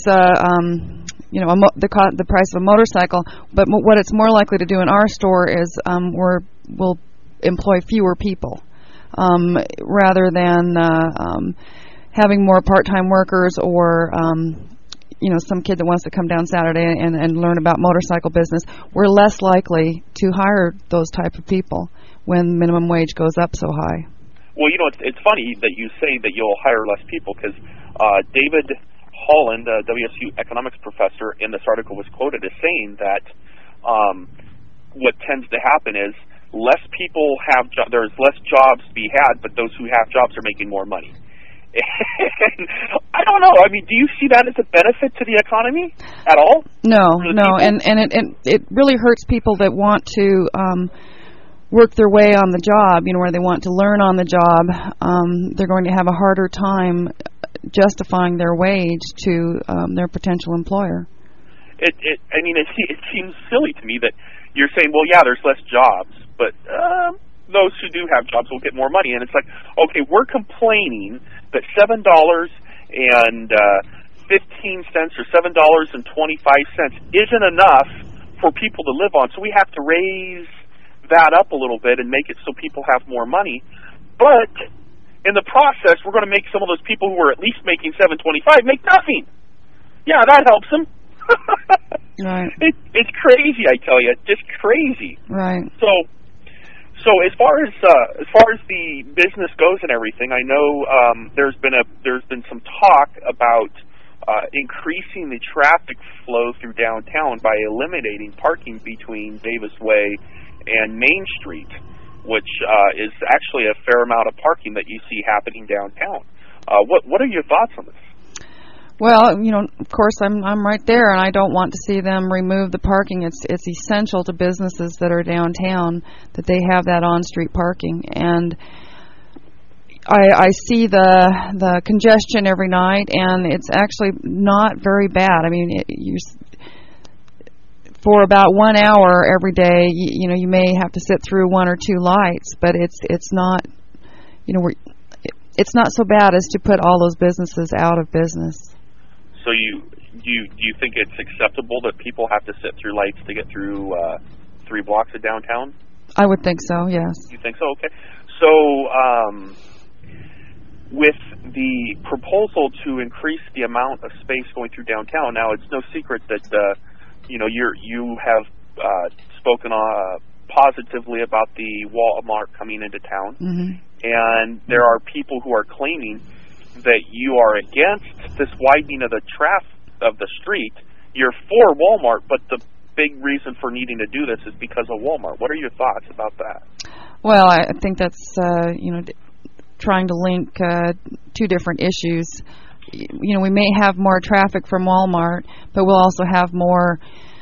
the price of a motorcycle, but what it's more likely to do in our store is we'll employ fewer people rather than having more part-time workers or some kid that wants to come down Saturday and learn about motorcycle business. We're less likely to hire those type of people when minimum wage goes up so high. Well, it's funny that you say that you'll hire less people, because David Holland, a WSU economics professor, in this article was quoted as saying that what tends to happen is less people have there's less jobs to be had, but those who have jobs are making more money. And I don't know. I mean, do you see that as a benefit to the economy at all? No. And it really hurts people that want to work their way on the job, where they want to learn on the job. They're going to have a harder time justifying their wage to their potential employer. It seems silly to me that you're saying, well, yeah, there's less jobs, but those who do have jobs will get more money. And it's like, okay, we're complaining that $7.15 or $7.25 isn't enough for people to live on, so we have to raise that up a little bit and make it so people have more money. But in the process, we're going to make some of those people who are at least making $7.25 make nothing. Yeah, that helps them. Right. It's crazy, I tell you, just crazy. Right. So as far as the business goes and everything, I know there's been some talk about increasing the traffic flow through downtown by eliminating parking between Davis Way and Main Street, which is actually a fair amount of parking that you see happening downtown. What are your thoughts on this? Well, of course, I'm right there, and I don't want to see them remove the parking. It's essential to businesses that are downtown that they have that on-street parking, and I see the congestion every night, and it's actually not very bad. I mean, for about 1 hour every day, you may have to sit through one or two lights, but it's not, it's not so bad as to put all those businesses out of business. So do you think it's acceptable that people have to sit through lights to get through 3 blocks of downtown? I would think so, yes. You think so? Okay. So with the proposal to increase the amount of space going through downtown, now it's no secret that you have spoken positively about the Walmart coming into town, mm-hmm. and there are people who are claiming that you are against this widening of the street. You're for Walmart, but the big reason for needing to do this is because of Walmart. What are your thoughts about that? Well, I think that's trying to link two different issues. We may have more traffic from Walmart, but we'll also have more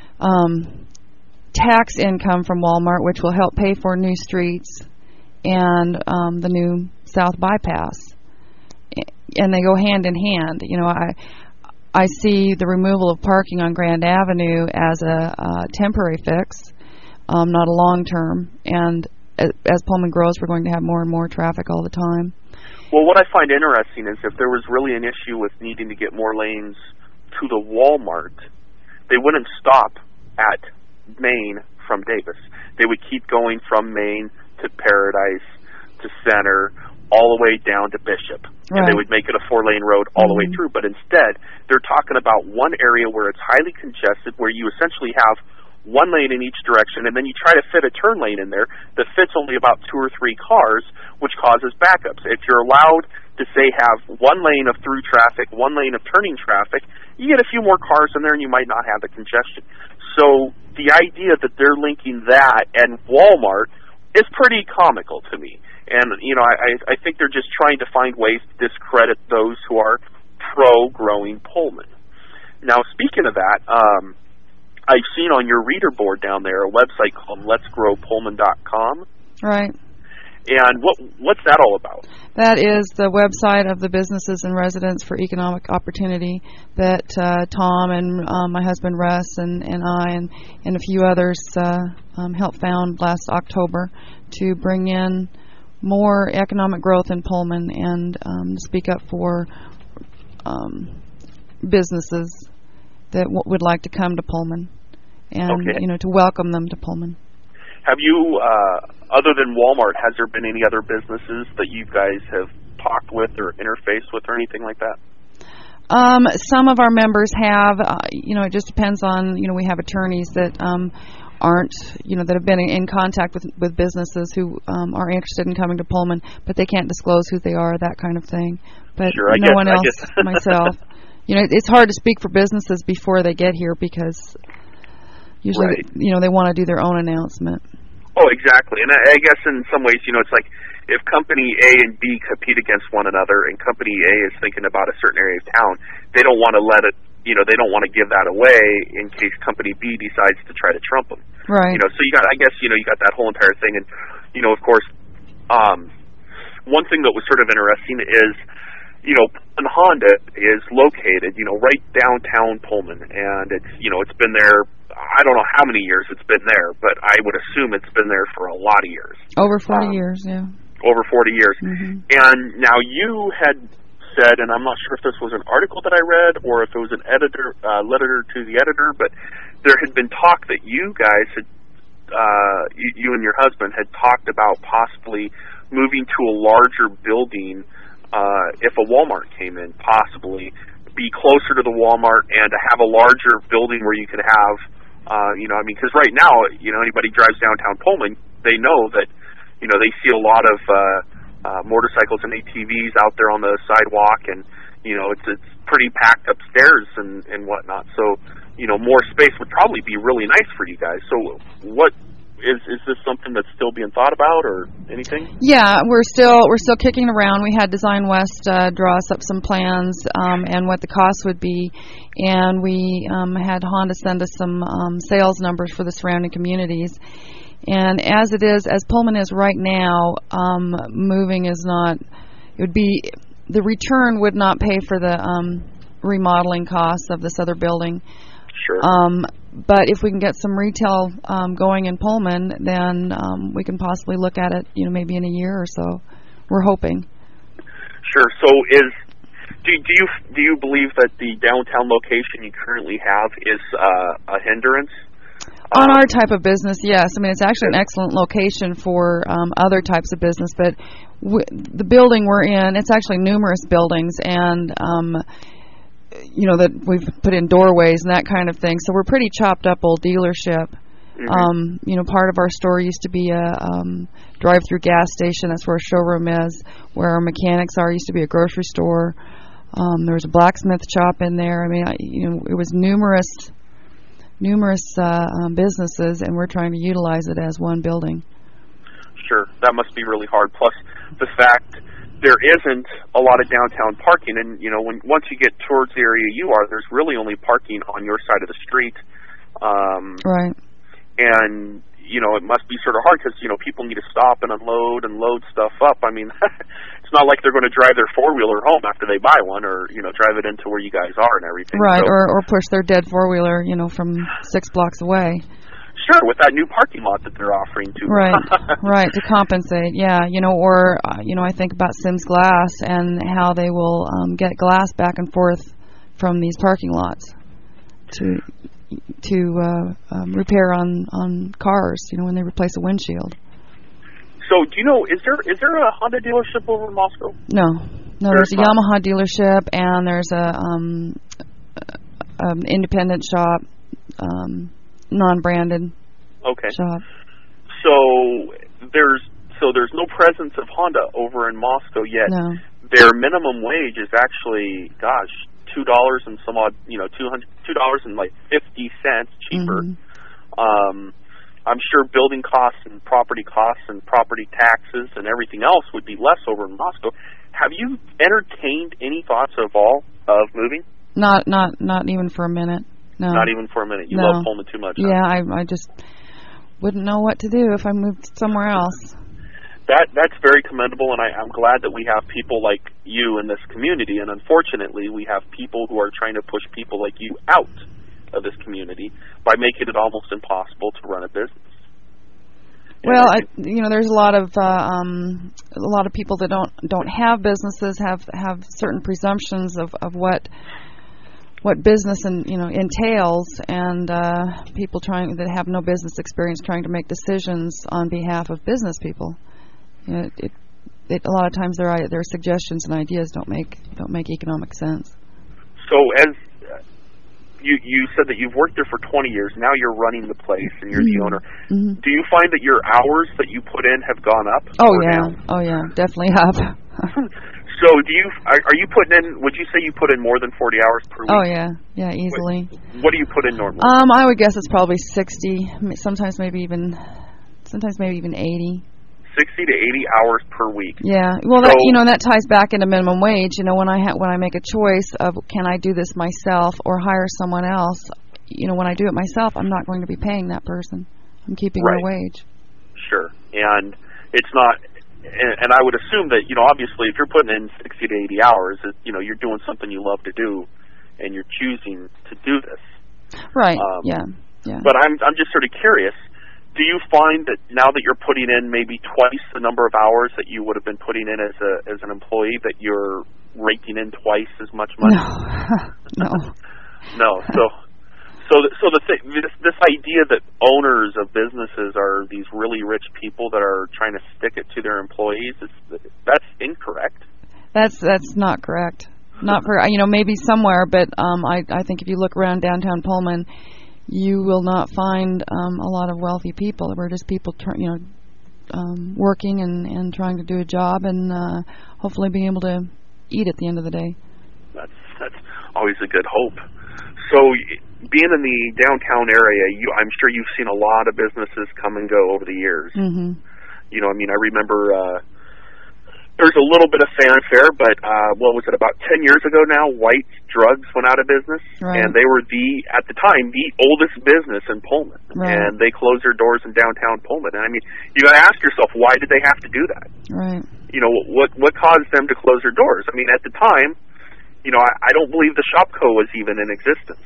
tax income from Walmart, which will help pay for new streets and the new South Bypass. And they go hand in hand. I see the removal of parking on Grand Avenue as a temporary fix, not a long-term. And as Pullman grows, we're going to have more and more traffic all the time. Well, what I find interesting is if there was really an issue with needing to get more lanes to the Walmart, they wouldn't stop at Main from Davis. They would keep going from Main to Paradise to Center, all the way down to Bishop. Right. And they would make it a 4-lane road all the way through. But instead, they're talking about one area where it's highly congested, where you essentially have 1 lane in each direction, and then you try to fit a turn lane in there that fits only about 2 or 3 cars, which causes backups. If you're allowed to, say, have 1 lane of through traffic, 1 lane of turning traffic, you get a few more cars in there and you might not have the congestion. So the idea that they're linking that and Walmart is pretty comical to me. And, I think they're just trying to find ways to discredit those who are pro-growing Pullman. Now, speaking of that, I've seen on your reader board down there a website called letsgrowpullman.com. Right. And what's that all about? That is the website of the Businesses and Residents for Economic Opportunity that Tom and my husband Russ and I and a few others helped found last October to bring in more economic growth in Pullman and speak up for businesses that would like to come to Pullman and to welcome them to Pullman. Have you, other than Walmart, has there been any other businesses that you guys have talked with or interfaced with or anything like that? Some of our members have. It just depends on. We have attorneys that aren't. That have been in contact with businesses who are interested in coming to Pullman, but they can't disclose who they are, that kind of thing. But sure, no one else, myself. It's hard to speak for businesses before they get here because usually, they want to do their own announcement. Oh, exactly. And I guess in some ways, it's like if Company A and B compete against one another and Company A is thinking about a certain area of town, they don't want to let it, they don't want to give that away in case Company B decides to try to trump them. Right. So you got that whole entire thing. And, of course, one thing that was sort of interesting is, Pullman Honda is located, right downtown Pullman, and it's been there. I don't know how many years it's been there, but I would assume it's been there for a lot of years. Over 40 years, yeah. Over 40 years. Mm-hmm. And now you had said, and I'm not sure if this was an article that I read or if it was an letter to the editor, but there had been talk that you guys had, you and your husband had talked about possibly moving to a larger building if a Walmart came in, possibly be closer to the Walmart and to have a larger building where you could have, because right now, anybody drives downtown Pullman, they know that, they see a lot of motorcycles and ATVs out there on the sidewalk, and, it's pretty packed upstairs and whatnot. So, more space would probably be really nice for you guys. So what is this something that's still being thought about or anything? Yeah, we're still kicking around. We had Design West draw us up some plans and what the cost would be, and we had Honda send us some sales numbers for the surrounding communities. And as Pullman is right now, moving is not. It would be the return would not pay for the remodeling costs of this other building. Sure. But if we can get some retail going in Pullman, then we can possibly look at it, maybe in a year or so. We're hoping. Sure. So do you believe that the downtown location you currently have is a hindrance? On our type of business, yes. I mean, it's actually an excellent location for other types of business, but the building we're in, it's actually numerous buildings, and that we've put in doorways and that kind of thing. So we're pretty chopped up old dealership. Mm-hmm. Part of our store used to be a drive-through gas station. That's where our showroom is. Where our mechanics are used to be a grocery store. There was a blacksmith shop in there. I mean, it was numerous businesses, and we're trying to utilize it as one building. Sure, that must be really hard. Plus, the fact there isn't a lot of downtown parking, and once you get towards the area you are, there's really only parking on your side of the street. Right. And it must be sort of hard because people need to stop and unload and load stuff up. I mean, it's not like they're going to drive their four-wheeler home after they buy one, or drive it into where you guys are and everything. Right, so, or push their dead four-wheeler, from 6 blocks away. Sure, with that new parking lot that they're offering to. Right, to compensate, yeah. I think about Sims Glass and how they will get glass back and forth from these parking lots to repair on cars, when they replace a windshield. So, do you know, is there a Honda dealership over in Moscow? No, there's a Yamaha dealership, and there's an independent shop, non-branded shop. So there's no presence of Honda over in Moscow yet. No. Their minimum wage is actually, $2 and some odd, $2.50 cheaper. Mm-hmm. I'm sure building costs and property taxes and everything else would be less over in Moscow. Have you entertained any thoughts of moving? Not even for a minute. No. Not even for a minute. You love Pullman too much. Yeah, I just wouldn't know what to do if I moved somewhere else. That's very commendable, and I'm glad that we have people like you in this community, and unfortunately we have people who are trying to push people like you out of this community by making it almost impossible to run a business. Well, there's a lot of people that don't have businesses have certain presumptions of what business entails, and people that have no business experience trying to make decisions on behalf of business people. A lot of times their suggestions and ideas don't make economic sense. So as you said that you've worked there for 20 years. Now you're running the place and you're the owner. Mm-hmm. Do you find that your hours that you put in have gone up? Oh yeah. Down? Oh yeah, definitely have. So are you putting in, would you say you put in more than 40 hours per week? Oh yeah, easily. What do you put in normally? I would guess it's probably 60, sometimes maybe even 80. 60 to 80 hours per week. Yeah, well, so, that ties back into minimum wage. When I make a choice of can I do this myself or hire someone else, when I do it myself, I'm not going to be paying that person. I'm keeping their wage. Sure, and it's not. And I would assume that obviously, if you're putting in 60 to 80 hours, you're doing something you love to do, and you're choosing to do this. Right. Yeah. But I'm just sort of curious. Do you find that now that you're putting in maybe twice the number of hours that you would have been putting in as an employee, that you're raking in twice as much money? No. No. So the thing, this idea that owners of businesses are these really rich people that are trying to stick it to their employees, that's incorrect. That's not correct. Not for maybe somewhere, but I think if you look around downtown Pullman, you will not find a lot of wealthy people. We're just people, working and trying to do a job and hopefully being able to eat at the end of the day. That's always a good hope. So, being in the downtown area, I'm sure you've seen a lot of businesses come and go over the years. Mm-hmm. I remember there's a little bit of fanfare, but what was it, about 10 years ago now, White's Drugs went out of business, right. And they were at the time, the oldest business in Pullman, right. And they closed their doors in downtown Pullman. And you got to ask yourself, why did they have to do that? Right. What caused them to close their doors? At the time, I don't believe the Shopko was even in existence.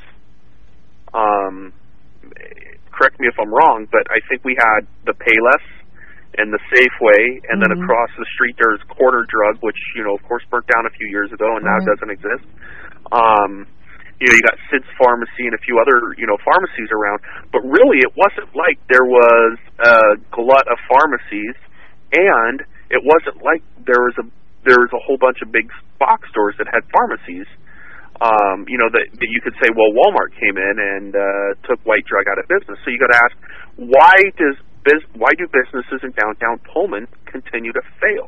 Correct me if I'm wrong, but I think we had the Payless and the Safeway, and then across the street there's Quarter Drug, which, of course burnt down a few years ago and now doesn't exist. You got Sid's Pharmacy and a few other, pharmacies around. But really, it wasn't like there was a glut of pharmacies, and it wasn't like there was a whole bunch of big box stores that had pharmacies. That you could say, well, Walmart came in and took White Drug out of business. So you got to ask, why do businesses in downtown Pullman continue to fail?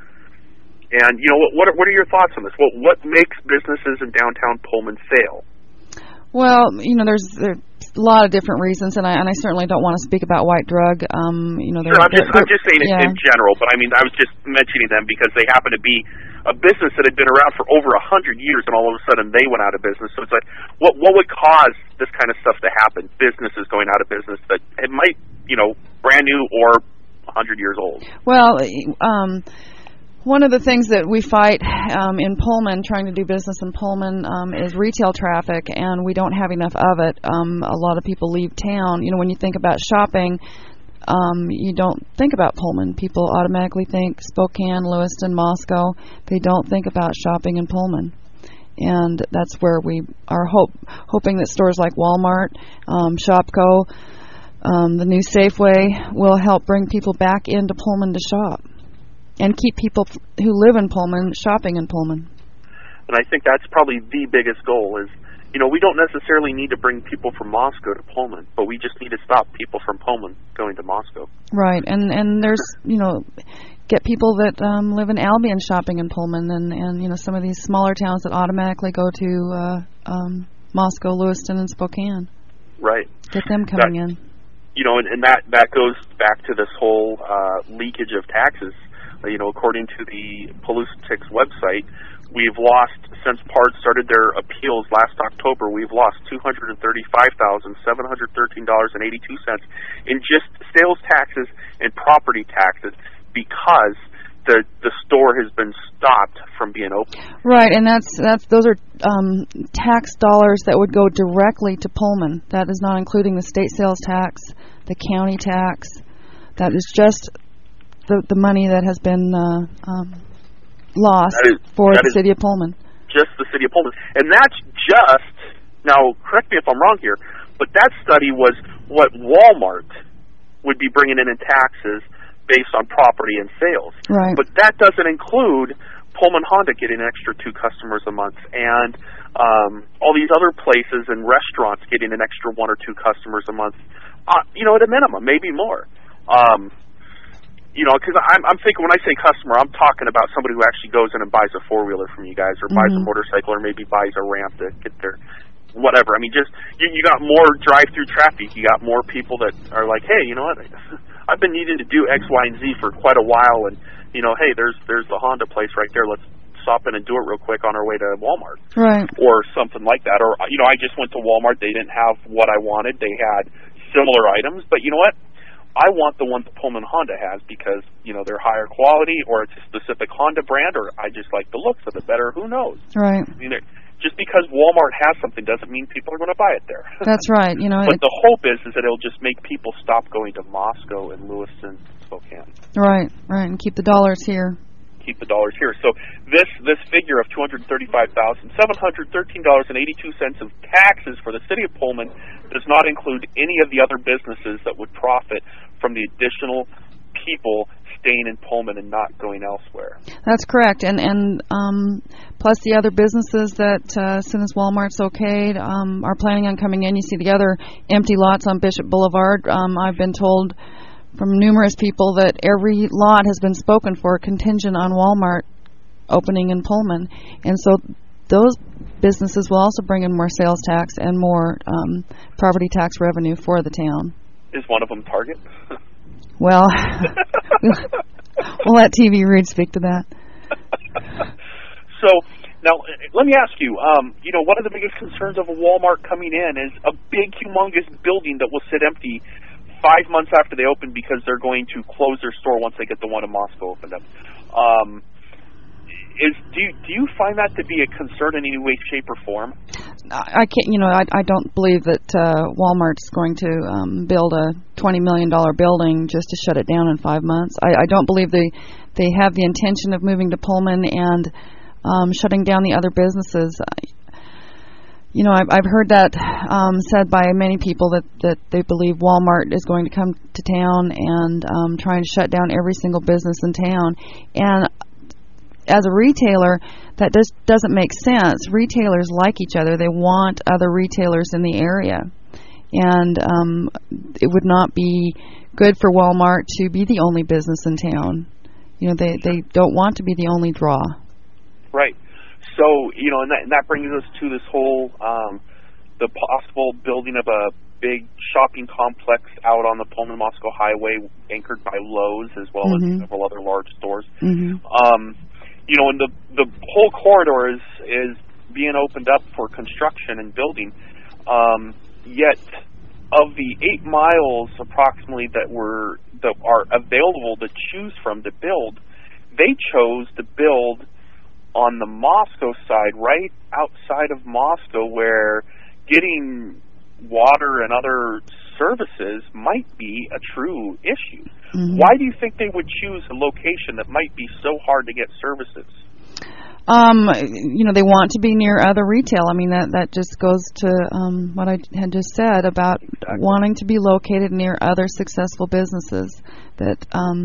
And what are your thoughts on this? What makes businesses in downtown Pullman fail? Well, there's a lot of different reasons, and I certainly don't want to speak about White Drug. Sure, I'm just saying it in general, but I was just mentioning them because they happen to be a business that had been around for over 100 years, and all of a sudden they went out of business. So it's like, what would cause this kind of stuff to happen? Businesses going out of business that it might, brand new or 100 years old. Well, one of the things that we fight in Pullman, trying to do business in Pullman, is retail traffic, and we don't have enough of it. A lot of people leave town. When you think about shopping, you don't think about Pullman. People automatically think Spokane, Lewiston, Moscow. They don't think about shopping in Pullman. And that's where we are hoping that stores like Walmart, Shopko, the new Safeway will help bring people back into Pullman to shop and keep people who live in Pullman shopping in Pullman. And I think that's probably the biggest goal is, we don't necessarily need to bring people from Moscow to Pullman, but we just need to stop people from Pullman going to Moscow. Right, and there's, get people that live in Albion shopping in Pullman, and some of these smaller towns that automatically go to Moscow, Lewiston, and Spokane. Right. Get them coming in. And that goes back to this whole leakage of taxes. According to the Pollutix website, we've lost, since PARD started their appeals last October, we've lost $235,713.82 in just sales taxes and property taxes because the store has been stopped from being open. Right, and those are tax dollars that would go directly to Pullman. That is not including the state sales tax, the county tax, That is just the money that has been lost for the city of Pullman. Just the city of Pullman. And that's just, now correct me if I'm wrong here, but that study was what Walmart would be bringing in taxes based on property and sales. Right. But that doesn't include Pullman Honda getting an extra 2 customers a month, and all these other places and restaurants getting an extra 1 or 2 customers a month, at a minimum, maybe more. Because I'm thinking when I say customer, I'm talking about somebody who actually goes in and buys a 4-wheeler from you guys, or buys a motorcycle, or maybe buys a ramp to get their whatever. I mean, just you got more drive-through traffic. You got more people that are like, hey, you know what? I've been needing to do X, Y, and Z for quite a while, and hey, there's the Honda place right there. Let's stop in and do it real quick on our way to Walmart, right? Or something like that. Or I just went to Walmart. They didn't have what I wanted. They had similar items, but you know what? I want the one that Pullman Honda has because, they're higher quality, or it's a specific Honda brand, or I just like the looks of it better. Who knows? Right. I mean, just because Walmart has something doesn't mean people are going to buy it there. That's right. But the hope is that it'll just make people stop going to Moscow and Lewiston, Spokane. Right, and keep the dollars here. Keep the dollars here. So this figure of $235,713.82 of taxes for the city of Pullman does not include any of the other businesses that would profit from the additional people staying in Pullman and not going elsewhere. That's correct, and plus the other businesses that, as soon as Walmart's okayed, are planning on coming in. You see the other empty lots on Bishop Boulevard. I've been told from numerous people that every lot has been spoken for contingent on Walmart opening in Pullman, and so those businesses will also bring in more sales tax and more property tax revenue for the town. Is one of them Target? Well, we'll let TV Reed speak to that. So, now, let me ask you, one of the biggest concerns of a Walmart coming in is a big, humongous building that will sit empty 5 months after they open because they're going to close their store once they get the one in Moscow opened up. Do you find that to be a concern in any way, shape, or form? I can't. I don't believe that Walmart's going to build a $20 million building just to shut it down in 5 months. I don't believe they have the intention of moving to Pullman and shutting down the other businesses. I've heard that said by many people that they believe Walmart is going to come to town and trying to shut down every single business in town. And as a retailer, that just doesn't make sense. Retailers like each other. They want other retailers in the area. And it would not be good for Walmart to be the only business in town. They don't want to be the only draw. Right. So, and that brings us to this whole, the possible building of a big shopping complex out on the Pullman-Moscow Highway anchored by Lowe's as well as several other large stores. And the whole corridor is being opened up for construction and building. Yet, of the 8 miles approximately that are available to choose from to build, they chose to build on the Moscow side, right outside of Moscow, where getting water and other services might be a true issue. Why do you think they would choose a location that might be so hard to get services? They want to be near other retail. I mean, that just goes to what I had just said about wanting to be located near other successful businesses. That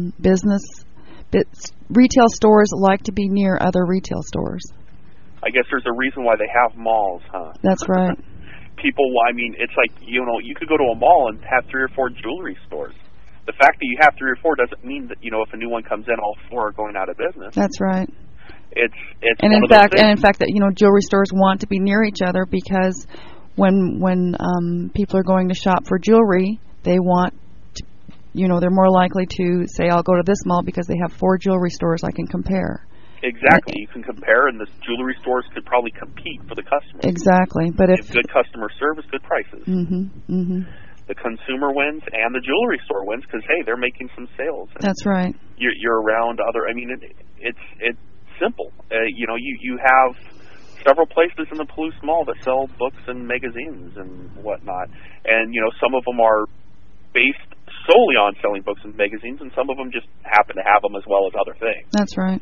retail stores like to be near other retail stores. I guess there's a reason why they have malls, huh? That's right. People, it's like, you could go to a mall and have 3 or 4 jewelry stores. The fact that you have 3 or 4 doesn't mean that, if a new one comes in, all 4 are going out of business. That's right. It's and in fact that jewelry stores want to be near each other because when people are going to shop for jewelry, they want to, they're more likely to say, I'll go to this mall because they have 4 jewelry stores I can compare. Exactly. You can compare, and the jewelry stores could probably compete for the customers. Exactly. But if good customer service, good prices. The consumer wins, and the jewelry store wins because, hey, they're making some sales. That's right. You're around other. I mean, it's simple. You have several places in the Palouse Mall that sell books and magazines and whatnot, and some of them are based solely on selling books and magazines, and some of them just happen to have them as well as other things. That's right.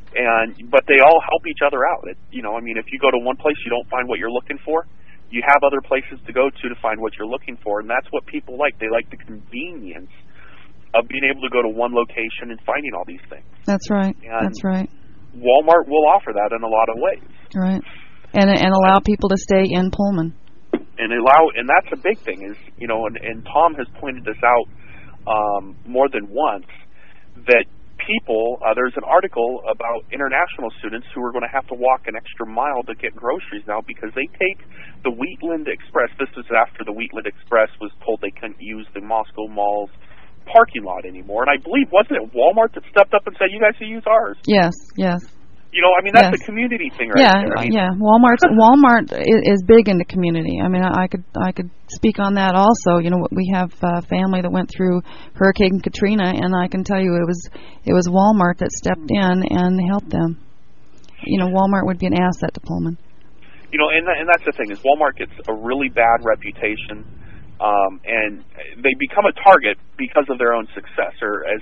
But they all help each other out. If you go to one place, you don't find what you're looking for, you have other places to go to find what you're looking for, and that's what people like. They like the convenience of being able to go to one location and finding all these things. That's right. And that's right. Walmart will offer that in a lot of ways. Right. And allow people to stay in Pullman. And that's a big thing is, and Tom has pointed this out more than once, that people, there's an article about international students who are going to have to walk an extra mile to get groceries now because they take the Wheatland Express. This is after the Wheatland Express was told they couldn't use the Moscow Mall's parking lot anymore. And I believe, wasn't it Walmart that stepped up and said, you guys can use ours? Yes. That's a community thing right there. Yeah. Walmart is big into community. I could speak on that also. We have a family that went through Hurricane Katrina, and I can tell you it was Walmart that stepped in and helped them. Walmart would be an asset to Pullman. And that's the thing is Walmart gets a really bad reputation, and they become a target because of their own success. Or as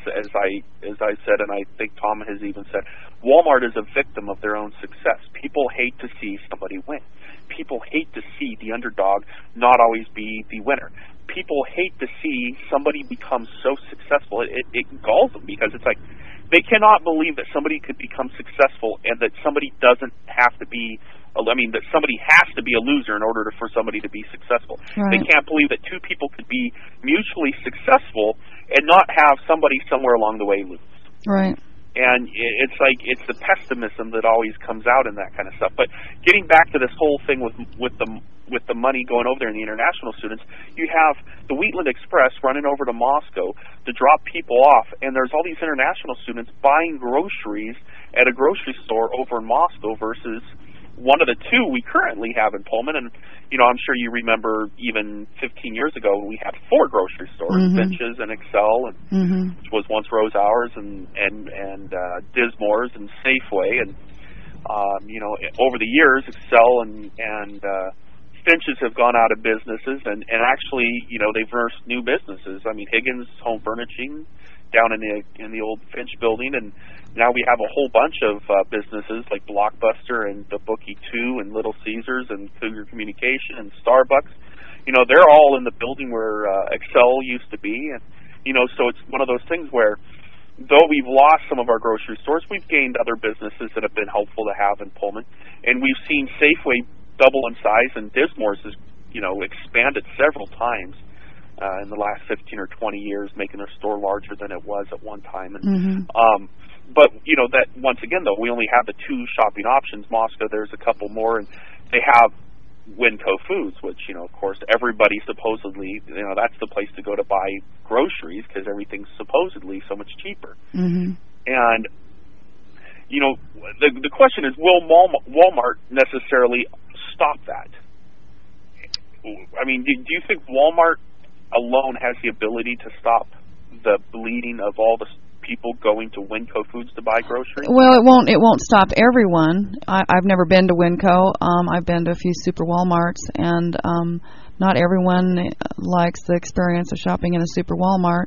I said, and I think Tom has even said, Walmart is a victim of their own success. People hate to see somebody win. People hate to see the underdog not always be the winner. People hate to see somebody become so successful. It galls them because it's like they cannot believe that somebody could become successful and that somebody doesn't have to be. That somebody has to be a loser in order for somebody to be successful. Right. They can't believe that two people could be mutually successful and not have somebody somewhere along the way lose. Right. And it's the pessimism that always comes out in that kind of stuff. But getting back to this whole thing with the money going over there and the international students, you have the Wheatland Express running over to Moscow to drop people off, and there's all these international students buying groceries at a grocery store over in Moscow versus one of the two we currently have in Pullman. And I'm sure you remember even 15 years ago we had 4 grocery stores, Finch's and Excel, and which was once Rose Hours, and Dismore's and Safeway. And over the years, Excel and Finch's have gone out of businesses, and actually they've nursed new businesses. Higgins Home Furnishing down in the old Finch building, and now we have a whole bunch of businesses like Blockbuster and the Bookie 2 and Little Caesars and Cougar Communication and Starbucks. They're all in the building where Excel used to be, and so it's one of those things where though we've lost some of our grocery stores, we've gained other businesses that have been helpful to have in Pullman, and we've seen Safeway double in size, and Dismore's has expanded several times in the last 15 or 20 years, making their store larger than it was at one time. And but that once again though, we only have the 2 shopping options. Moscow, there's a couple more, and they have Winco Foods, which of course everybody supposedly that's the place to go to buy groceries because everything's supposedly so much cheaper. And the question is, will Walmart necessarily stop that? Do you think Walmart alone has the ability to stop the bleeding of all the people going to Winco Foods to buy groceries? Well, it won't stop everyone. I've never been to Winco. I've been to a few Super Walmarts, and not everyone likes the experience of shopping in a Super Walmart.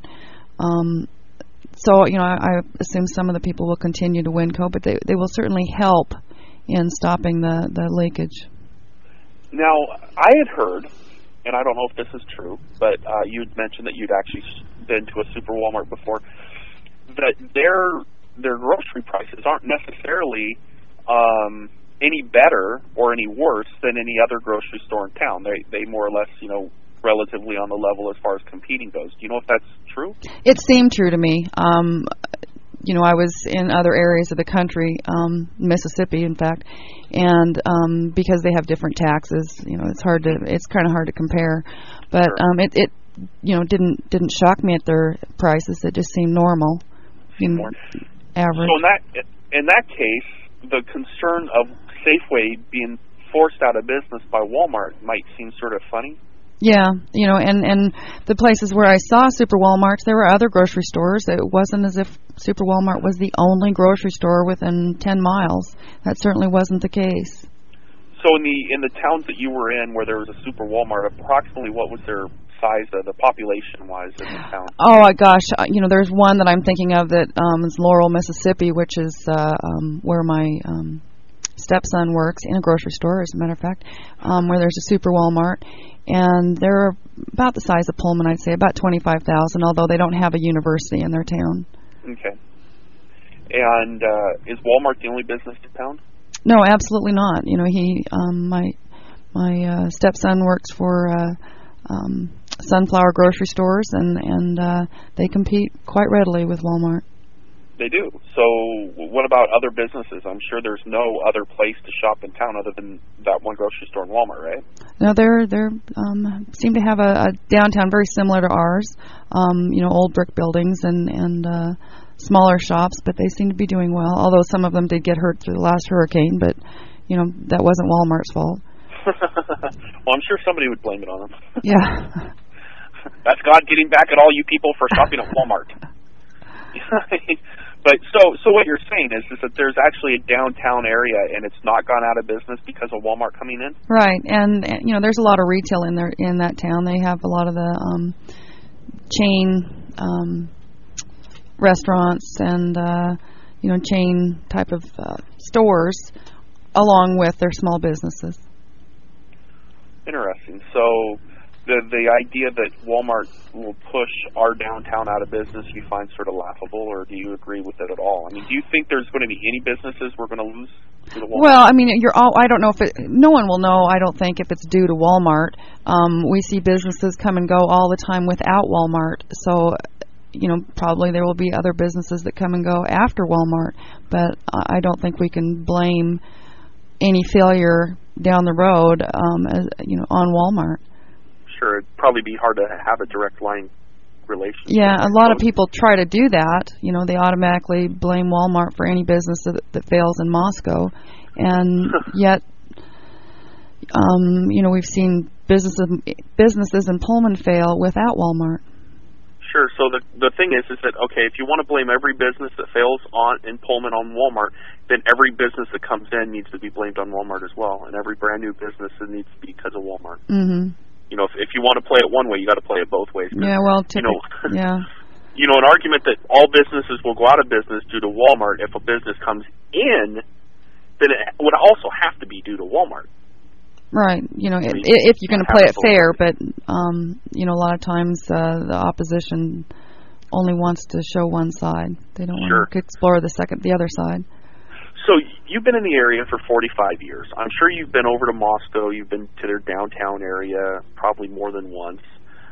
So I assume some of the people will continue to Winco, but they will certainly help in stopping the leakage. Now, I had heard, and I don't know if this is true, but you'd mentioned that you'd actually been to a Super Walmart before, that their grocery prices aren't necessarily any better or any worse than any other grocery store in town. They more or less, relatively on the level as far as competing goes. Do you know if that's true? It seemed true to me. I was in other areas of the country, Mississippi, in fact, and because they have different taxes, it's kind of hard to compare. But sure. It didn't shock me at their prices. It just seemed normal, average. So in that case, the concern of Safeway being forced out of business by Walmart might seem sort of funny. Yeah, and the places where I saw Super Walmarts, there were other grocery stores. It wasn't as if Super Walmart was the only grocery store within 10 miles. That certainly wasn't the case. So in the towns that you were in where there was a Super Walmart, approximately what was their size, the population-wise in the town? Oh, gosh, there's one that I'm thinking of that is Laurel, Mississippi, which is where my stepson works, in a grocery store, as a matter of fact, where there's a super Walmart. And they're about the size of Pullman, I'd say, about 25,000, although they don't have a university in their town. Okay. And is Walmart the only business in town? No, absolutely not. My stepson works for Sunflower grocery stores, and they compete quite readily with Walmart. They do. So what about other businesses? I'm sure there's no other place to shop in town other than that one grocery store in Walmart, right? No, they're seem to have a downtown very similar to ours. Old brick buildings and smaller shops, but they seem to be doing well. Although some of them did get hurt through the last hurricane, but that wasn't Walmart's fault. Well, I'm sure somebody would blame it on them. Yeah. That's God getting back at all you people for shopping at Walmart. But so what you're saying is that there's actually a downtown area and it's not gone out of business because of Walmart coming in? Right, and there's a lot of retail in that town. They have a lot of the chain restaurants and chain type of stores along with their small businesses. Interesting. So the idea that Walmart will push our downtown out of business you find sort of laughable, or do you agree with it at all? I mean, do you think there's going to be any businesses we're going to lose to the Walmart? Well, I mean, I don't know no one will know, I don't think, if it's due to Walmart. We see businesses come and go all the time without Walmart, so probably there will be other businesses that come and go after Walmart, but I don't think we can blame any failure down the road on Walmart. Sure, it'd probably be hard to have a direct line relationship. Yeah, a lot of people try to do that. They automatically blame Walmart for any business that fails in Moscow, and yet, we've seen businesses in Pullman fail without Walmart. Sure. So the thing is that, okay, if you want to blame every business that fails in Pullman on Walmart, then every business that comes in needs to be blamed on Walmart as well, and every brand new business that needs to be because of Walmart. Mm-hmm. If you want to play it one way, you got to play it both ways. Yeah, well, yeah. An argument that all businesses will go out of business due to Walmart. If a business comes in, then it would also have to be due to Walmart. Right. If you're going to play it fair, but a lot of times the opposition only wants to show one side. They don't want to explore the other side. So you've been in the area for 45 years. I'm sure you've been over to Moscow. You've been to their downtown area probably more than once.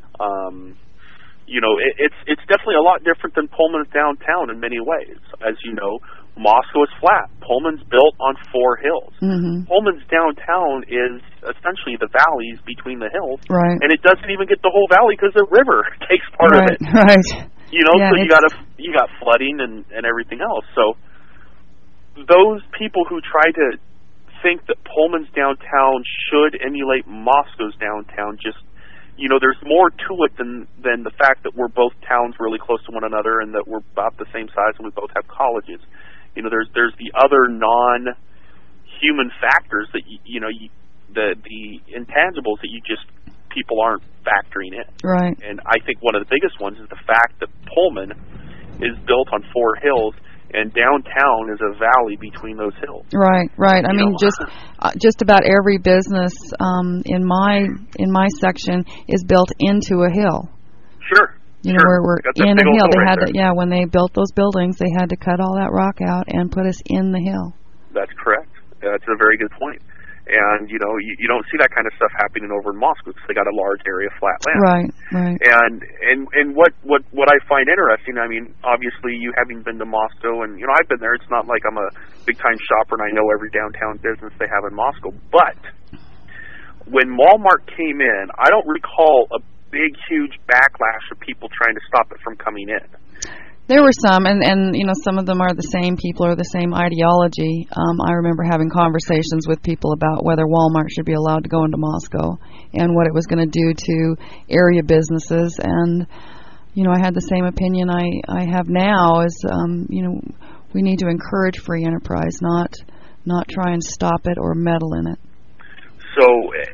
It's definitely a lot different than Pullman's downtown in many ways. As you know, Moscow is flat. Pullman's built on four hills. Mm-hmm. Pullman's downtown is essentially the valleys between the hills. Right. And it doesn't even get the whole valley because the river takes part of it. Right. So you got flooding and everything else. So those people who try to think that Pullman's downtown should emulate Moscow's downtown, there's more to it than the fact that we're both towns really close to one another and that we're about the same size and we both have colleges. There's the other non-human factors that the intangibles that people aren't factoring in. Right. And I think one of the biggest ones is the fact that Pullman is built on four hills. And downtown is a valley between those hills. Right. I mean, just about every business in my section is built into a hill. Sure. We're in a hill. They had to, when they built those buildings, they had to cut all that rock out and put us in the hill. That's correct. That's a very good point. And, you don't see that kind of stuff happening over in Moscow because they got a large area of flat land. Right. And what I find interesting, I mean, obviously you having been to Moscow, and, I've been there. It's not like I'm a big-time shopper and I know every downtown business they have in Moscow. But when Walmart came in, I don't recall a big, huge backlash of people trying to stop it from coming in. There were some, and some of them are the same people or the same ideology. I remember having conversations with people about whether Walmart should be allowed to go into Moscow and what it was going to do to area businesses. And, I had the same opinion I have now is, we need to encourage free enterprise, not try and stop it or meddle in it. So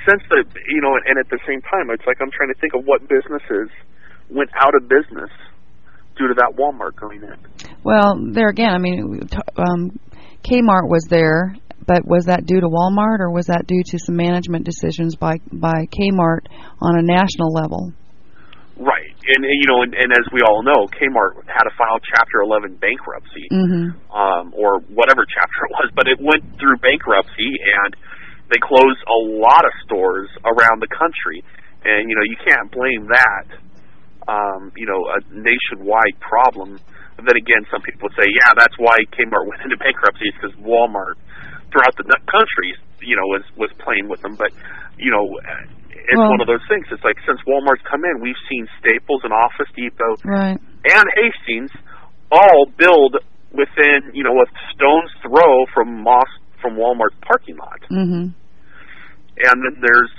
sense that, and at the same time, it's like I'm trying to think of what businesses went out of business due to that Walmart going in. Well, there again, I mean, Kmart was there, but was that due to Walmart, or was that due to some management decisions by Kmart on a national level? Right, and as we all know, Kmart had to file Chapter 11 bankruptcy, or whatever chapter it was, but it went through bankruptcy, and they closed a lot of stores around the country, and you can't blame that, a nationwide problem. And then again, some people would say, yeah, that's why Kmart went into bankruptcy, is because Walmart throughout the country, was playing with them. But, it's one of those things. It's like, since Walmart's come in, we've seen Staples and Office Depot and Hastings all build within, a stone's throw from Walmart's parking lot. Mm-hmm. And then there's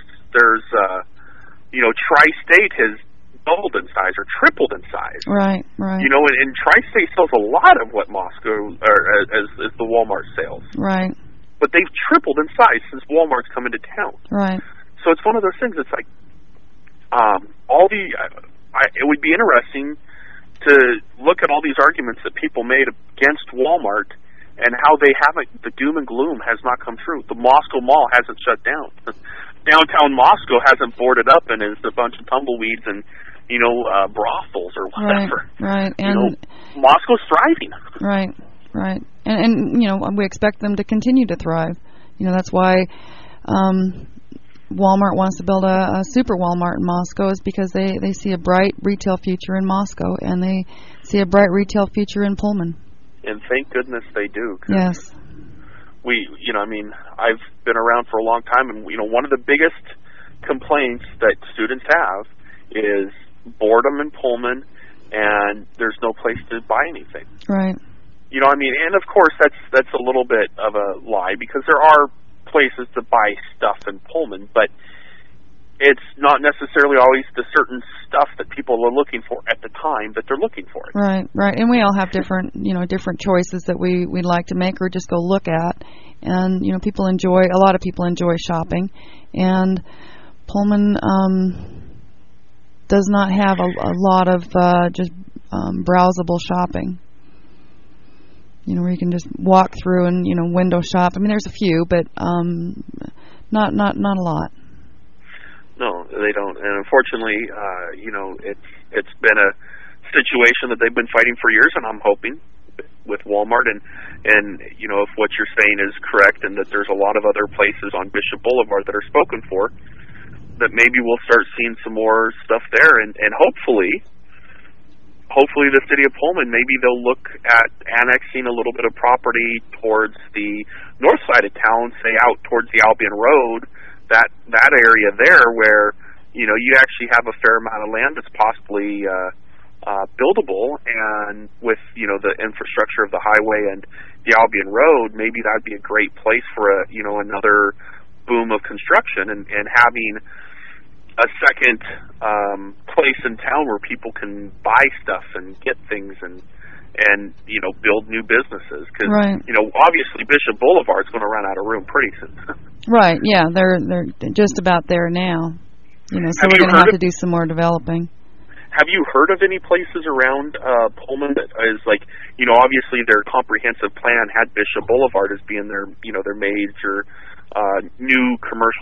Tri-State has doubled in size or tripled in size. Right. And Tri-State sells a lot of what Moscow, as the Walmart sales. Right. But they've tripled in size since Walmart's come into town. Right. So it's one of those things. It's like it would be interesting to look at all these arguments that people made against Walmart and how the doom and gloom has not come true. The Moscow Mall hasn't shut down. Downtown Moscow hasn't boarded up and is a bunch of tumbleweeds and brothels or whatever. Right. And Moscow's thriving. Right. And we expect them to continue to thrive. That's why Walmart wants to build a super Walmart in Moscow, is because they see a bright retail future in Moscow, and they see a bright retail future in Pullman. And thank goodness they do. Yes. I've been around for a long time, and one of the biggest complaints that students have is boredom in Pullman, and there's no place to buy anything. Right. And of course that's a little bit of a lie, because there are places to buy stuff in Pullman, but it's not necessarily always the certain stuff that people are looking for at the time that they're looking for it. Right. And we all have different choices that we'd like to make or just go look at. And, a lot of people enjoy shopping. And Pullman does not have a lot of just browsable shopping. Where you can just walk through and, window shop. I mean, there's a few, but not a lot. No, they don't. And unfortunately, it's been a situation that they've been fighting for years, and I'm hoping with Walmart and if what you're saying is correct, and that there's a lot of other places on Bishop Boulevard that are spoken for, that maybe we'll start seeing some more stuff there, and hopefully the city of Pullman, maybe they'll look at annexing a little bit of property towards the north side of town, say out towards the Albion Road, that area there where, you actually have a fair amount of land that's possibly buildable, and with, the infrastructure of the highway and the Albion Road, maybe that'd be a great place for another boom of construction, and having a second place in town where people can buy stuff and get things and build new businesses, because obviously Bishop Boulevard's going to run out of room pretty soon. Right. Yeah, they're just about there now. So we're going to have to do some more developing. Have you heard of any places around Pullman that is like, obviously their comprehensive plan had Bishop Boulevard as being their major new commercial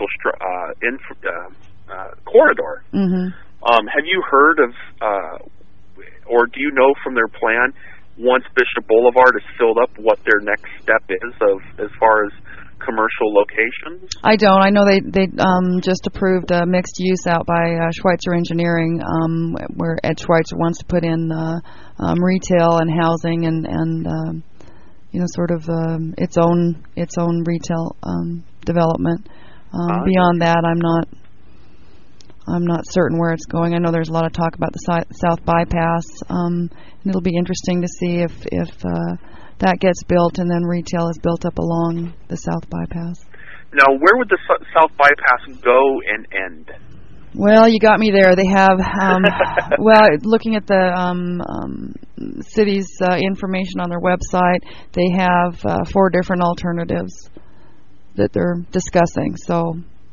corridor. Mm-hmm. Have you heard of, or do you know from their plan, once Bishop Boulevard is filled up, what their next step is as far as commercial locations? I don't. I know they just approved mixed use out by Schweitzer Engineering, where Ed Schweitzer wants to put in retail and housing and sort of its own retail development. Beyond that, I'm not certain where it's going. I know there's a lot of talk about the South Bypass, and it'll be interesting to see if that gets built and then retail is built up along the South Bypass. Now, where would the South Bypass go and end? Well, you got me there. They have, looking at the city's information on their website, they have 4 different alternatives that they're discussing. So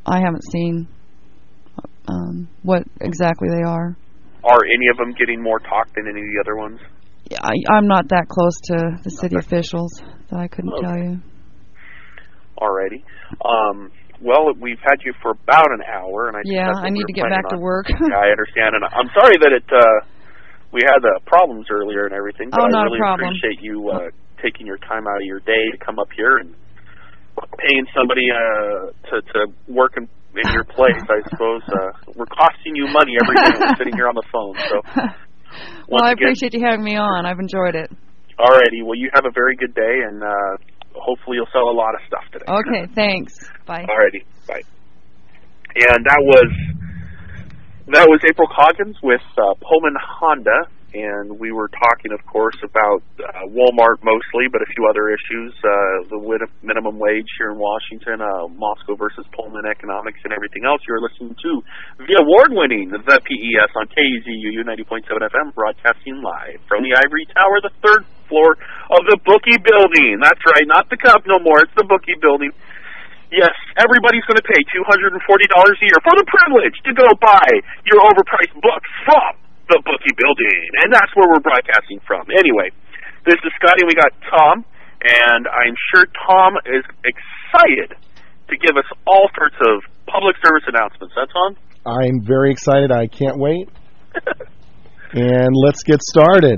I haven't seen what exactly they are. Are any of them getting more talk than any of the other ones? I'm not that close to the city officials that I couldn't tell you. Alrighty. Well, we've had you for about an hour, and I need to get back to work. Yeah, I understand, and I'm sorry that we had problems earlier and everything. But not I really a problem. appreciate you taking your time out of your day to come up here and paying somebody to work in your place. I suppose we're costing you money every day we're sitting here on the phone. So, well, I appreciate you having me on. I've enjoyed it. Alrighty. Well, you have a very good day, and hopefully you'll sell a lot of stuff today. Okay, thanks. Bye. Alrighty, bye. And that was April Coggins with Pullman Honda, and we were talking, of course, about Walmart mostly, but a few other issues, the minimum wage here in Washington, Moscow versus Pullman economics, and everything else. You're listening to the award-winning The PES on KZUU 90.7 FM, broadcasting live from the Ivory Tower, the third floor of the Bookie Building. That's right, not the Cup no more, it's the Bookie Building. Yes, everybody's going to pay $240 a year for the privilege to go buy your overpriced books from the Bookie Building, and that's where we're broadcasting from. Anyway, this is Scotty, and we got Tom, and I'm sure Tom is excited to give us all sorts of public service announcements. That's Tom? I'm very excited. I can't wait. And let's get started.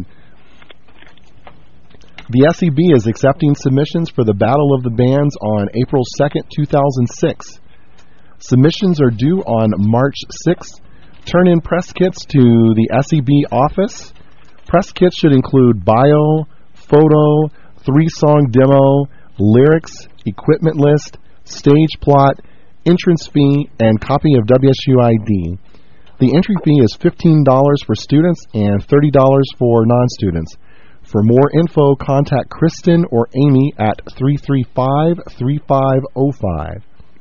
The SEB is accepting submissions for the Battle of the Bands on April 2nd, 2006. Submissions are due on March 6th. Turn in press kits to the SEB office. Press kits should include bio, photo, 3-song demo, lyrics, equipment list, stage plot, entrance fee, and copy of WSU ID. The entry fee is $15 for students and $30 for non-students. For more info, contact Kristen or Amy at 335-3505.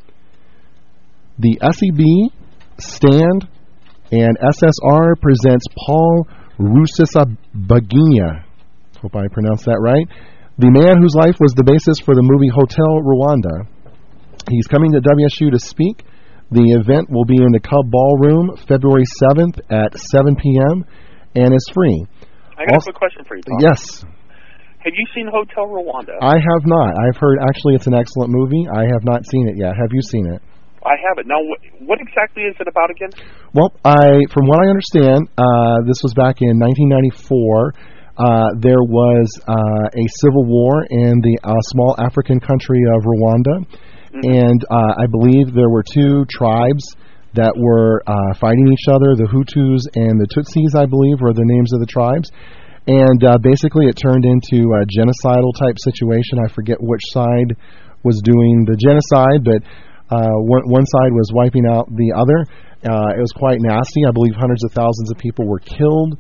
The SEB, STAND, and SSR presents Paul Rusesabagina. Hope I pronounced that right. The man whose life was the basis for the movie Hotel Rwanda. He's coming to WSU to speak. The event will be in the Cub Ballroom February 7th at 7 p.m. and is free. I got a quick question for you, Tom. Yes. Have you seen Hotel Rwanda? I have not. I've heard actually it's an excellent movie. I have not seen it yet. Have you seen it? I haven't. Now, what exactly is it about again? Well, from what I understand, this was back in 1994. There was a civil war in the small African country of Rwanda, and I believe there were two tribes that were fighting each other. The Hutus and the Tutsis, I believe, were the names of the tribes. And basically it turned into a genocidal type situation. I forget which side was doing the genocide, but one side was wiping out the other. It was quite nasty. I believe hundreds of thousands of people were killed.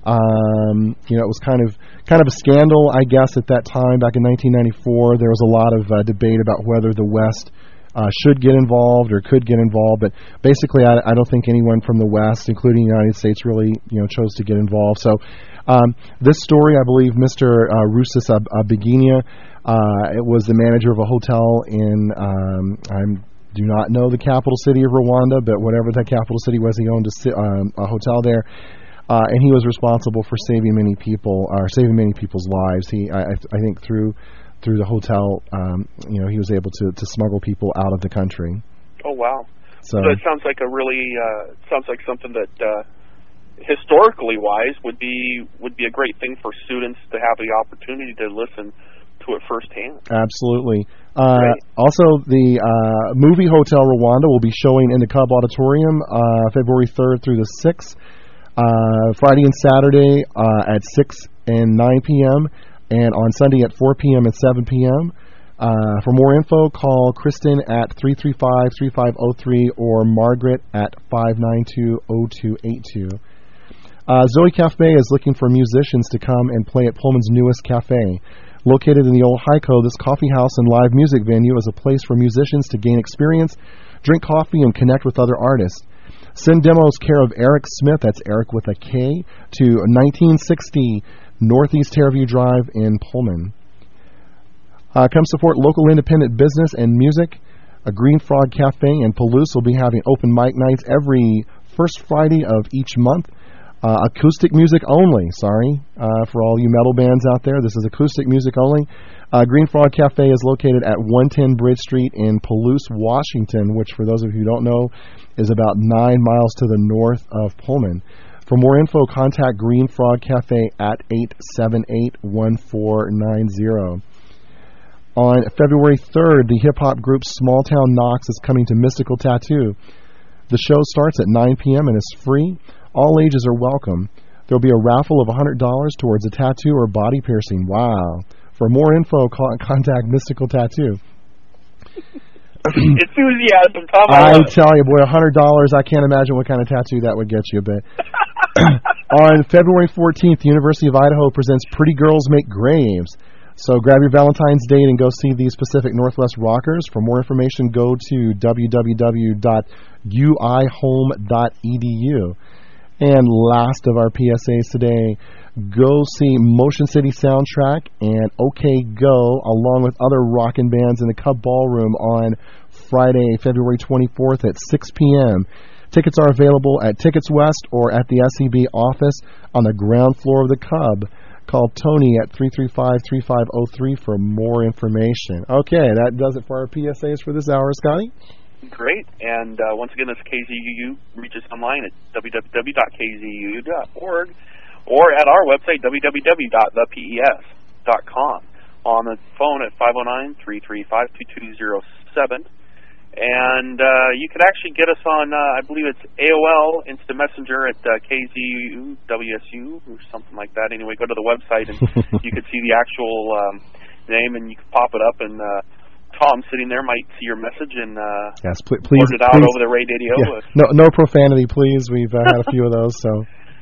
It was kind of a scandal, I guess, at that time back in 1994. There was a lot of debate about whether the West should get involved or could get involved, but basically I don't think anyone from the West, including the United States, really chose to get involved. So this story, I believe Mr. Rusesabagina, it was the manager of a hotel in I do not know the capital city of Rwanda, but whatever that capital city was, he owned a hotel there. And he was responsible for saving many people's lives. I think through the hotel, he was able to smuggle people out of the country. Oh wow! So it sounds like something that historically wise would be a great thing for students to have the opportunity to listen to it firsthand. Absolutely. Also, the movie Hotel Rwanda will be showing in the Cub Auditorium February 3rd through the 6th. Friday and Saturday at 6 and 9 p.m. and on Sunday at 4 p.m. and 7 p.m. For more info, call Kristen at 335-3503 or Margaret at 592-0282. Zoe Cafe is looking for musicians to come and play at Pullman's newest cafe. Located in the old Hyco, this coffee house and live music venue is a place for musicians to gain experience, drink coffee, and connect with other artists. Send demos care of Eric Smith, that's Eric with a K, to 1960 Northeast Terraview Drive in Pullman. Come support local independent business and music. Green Frog Cafe in Palouse will be having open mic nights every first Friday of each month. Acoustic music only, for all you metal bands out there. This is acoustic music only. Green Frog Cafe is located at 110 Bridge Street in Palouse, Washington, which, for those of you who don't know, is about 9 miles to the north of Pullman. For more info, contact Green Frog Cafe at 878-1490. On February 3rd, the hip-hop group Small Town Knox is coming to Mystical Tattoo. The show starts at 9 p.m. and is free. All ages are welcome. There will be a raffle of $100 towards a tattoo or body piercing. Wow. For more info, contact Mystical Tattoo. Enthusiasm, Tom. I tell you, boy, $100, I can't imagine what kind of tattoo that would get you. But on February 14th, the University of Idaho presents Pretty Girls Make Graves. So grab your Valentine's date and go see these Pacific Northwest rockers. For more information, go to www.uihome.edu. And last of our PSAs today, go see Motion City Soundtrack and OK Go, along with other rockin' bands in the Cub Ballroom on Friday, February 24th at 6 p.m. Tickets are available at Tickets West or at the SEB office on the ground floor of the Cub. Call Tony at 335-3503 for more information. Okay, that does it for our PSAs for this hour, Scotty. Great. And once again, this is KZUU. Reach us online at www.kzuu.org or at our website, www.thepes.com. On the phone at 509-335-2207. And you can actually get us on, I believe it's AOL Instant Messenger at KZUU, WSU, or something like that. Anyway, go to the website and you can see the actual name, and you can pop it up, and Tom sitting there might see your message and yes, please, it out over the radio. Yeah. No profanity, please. We've had a few of those, so.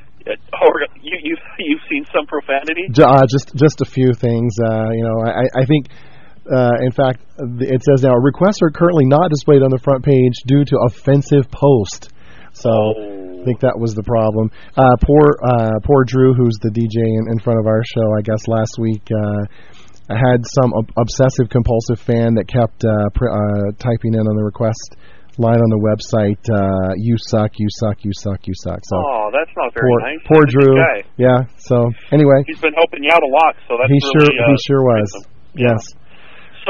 You've seen some profanity? Just a few things. I think. In fact, it says now, requests are currently not displayed on the front page due to offensive post. So I think that was the problem. Poor Drew, who's the DJ in front of our show, I guess last week, had some obsessive compulsive fan that kept typing in on the request line on the website, you suck, you suck, you suck, you suck. So, that's not very nice. Poor Drew. Yeah. So anyway, he's been helping you out a lot. So that's he sure was. Yes. So,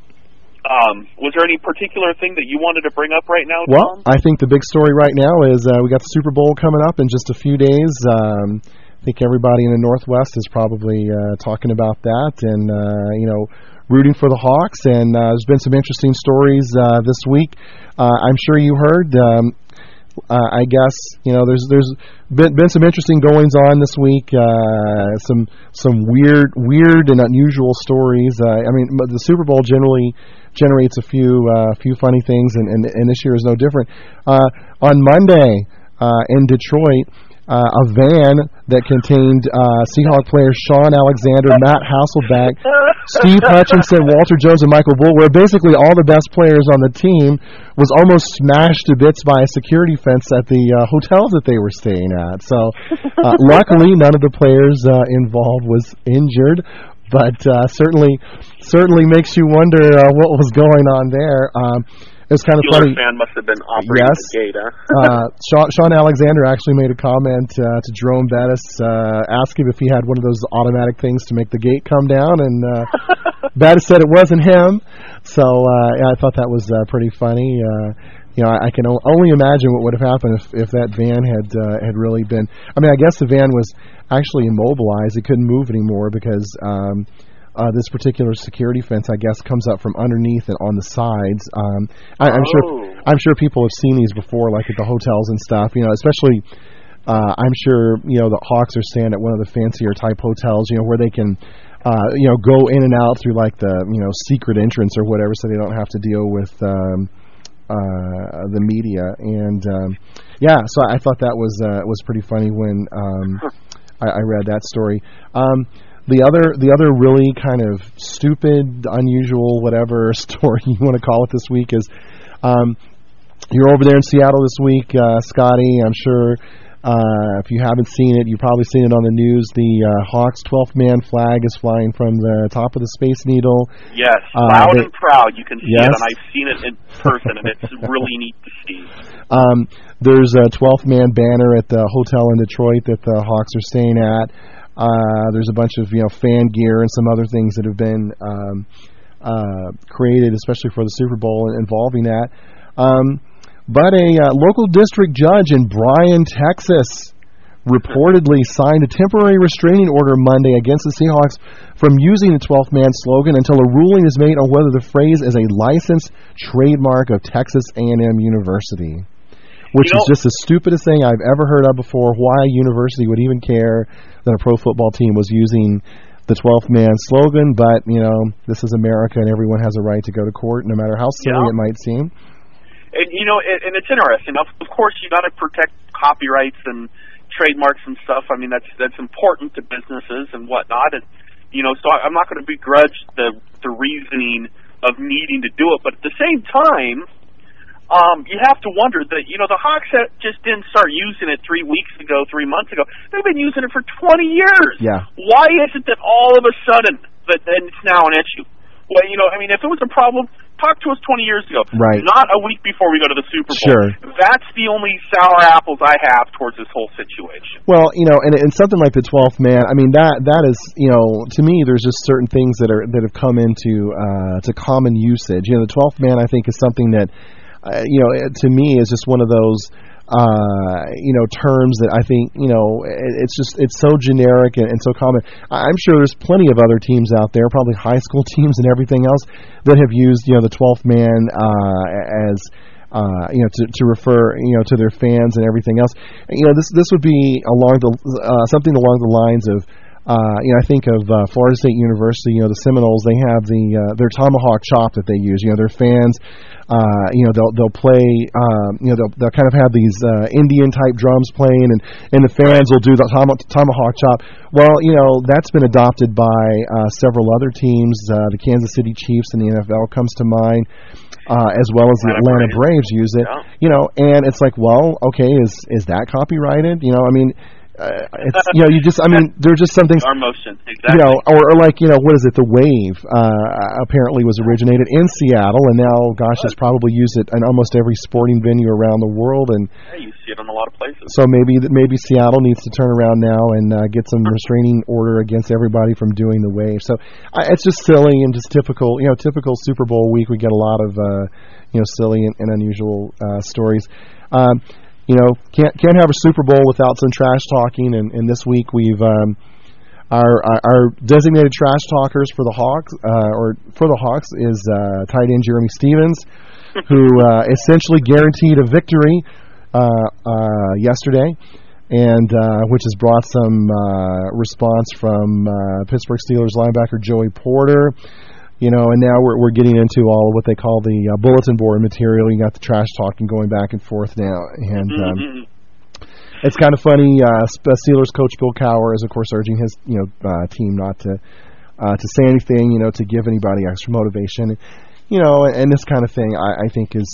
was there any particular thing that you wanted to bring up right now, Tom? Well, I think the big story right now is we got the Super Bowl coming up in just a few days. I think everybody in the Northwest is probably talking about that and, rooting for the Hawks. And there's been some interesting stories this week. I'm sure you heard. I guess there's been some interesting goings on this week. Some weird and unusual stories. The Super Bowl generally generates a few funny things, and this year is no different. On Monday in Detroit, a van that contained Seahawk players Sean Alexander, Matt Hasselbeck, Steve Hutchinson, Walter Jones, and Michael Boulware, basically all the best players on the team, was almost smashed to bits by a security fence at the hotels that they were staying at. So luckily, none of the players involved was injured, but certainly makes you wonder what was going on there. It's kind of funny. Fan must have been operating the gate, huh? Sean Alexander actually made a comment to Jerome Bettis, asking if he had one of those automatic things to make the gate come down, and Bettis said it wasn't him. So I thought that was pretty funny. I can only imagine what would have happened if that van had really been. I guess the van was actually immobilized; it couldn't move anymore because. This particular security fence, I guess, comes up from underneath and on the sides. I'm sure people have seen these before, like at the hotels and stuff. Especially, I'm sure the Hawks are staying at one of the fancier type hotels, where they can, go in and out through like the secret entrance or whatever, so they don't have to deal with the media. And so I thought that was pretty funny when I read that story. The other really kind of stupid, unusual, whatever story you want to call it this week is you're over there in Seattle this week, Scotty. I'm sure If you haven't seen it, you've probably seen it on the news. The Hawks 12th man flag is flying from the top of the Space Needle. Yes, loud and proud. You can see it, and I've seen it in person, and it's really neat to see. There's a 12th man banner at the hotel in Detroit that the Hawks are staying at. There's a bunch of fan gear and some other things that have been created, especially for the Super Bowl, involving that. But a local district judge in Bryan, Texas, reportedly signed a temporary restraining order Monday against the Seahawks from using the 12th man slogan until a ruling is made on whether the phrase is a licensed trademark of Texas A&M University, which is just the stupidest thing I've ever heard of before. Why a university would even care that a pro football team was using the 12th man slogan, but, this is America and everyone has a right to go to court, no matter how silly it might seem. And and it's interesting. Of course, you got to protect copyrights and trademarks and stuff. I mean, that's important to businesses and whatnot. And so I'm not going to begrudge the reasoning of needing to do it. But at the same time, you have to wonder that the Hawks just didn't start using it 3 months ago. They've been using it for 20 years. Yeah. Why is it that all of a sudden that it's now an issue? Well, if it was a problem, talk to us 20 years ago. Right. Not a week before we go to the Super Bowl. Sure. That's the only sour apples I have towards this whole situation. Well, and something like the 12th man, I mean, that is, to me, there's just certain things that have come into to common usage. The 12th man, I think, is something that, to me, is just one of those terms that I think, it's so generic and so common. I'm sure there's plenty of other teams out there, probably high school teams and everything else, that have used, the 12th man as, to refer, to their fans and everything else. This would be something along the lines of, I think of Florida State University. The Seminoles, they have their tomahawk chop that they use. Their fans, they'll play. They'll kind of have these Indian type drums playing, and the fans will do the tomahawk chop. Well, that's been adopted by several other teams. The Kansas City Chiefs in the NFL comes to mind. As well as the Atlanta Braves use it. And it's like, well, okay, is that copyrighted? It's there are just some things. Our motion, exactly. Or like what is it? The Wave apparently was originated in Seattle, and now, gosh, it's probably used it in almost every sporting venue around the world. And you see it in a lot of places. So maybe Seattle needs to turn around now and get some restraining order against everybody from doing the Wave. So it's just silly and just typical. Typical Super Bowl week. We get a lot of silly and unusual stories. Can't have a Super Bowl without some trash talking, and this week we've our designated trash talkers for the Hawks is tight end Jeremy Stevens, who essentially guaranteed a victory yesterday, and which has brought some response from Pittsburgh Steelers linebacker Joey Porter. And now we're getting into all of what they call the bulletin board material. You got the trash talking going back and forth now, and it's kind of funny. Steelers coach Bill Cowher is, of course, urging his team not to say anything, to give anybody extra motivation, and this kind of thing. I think is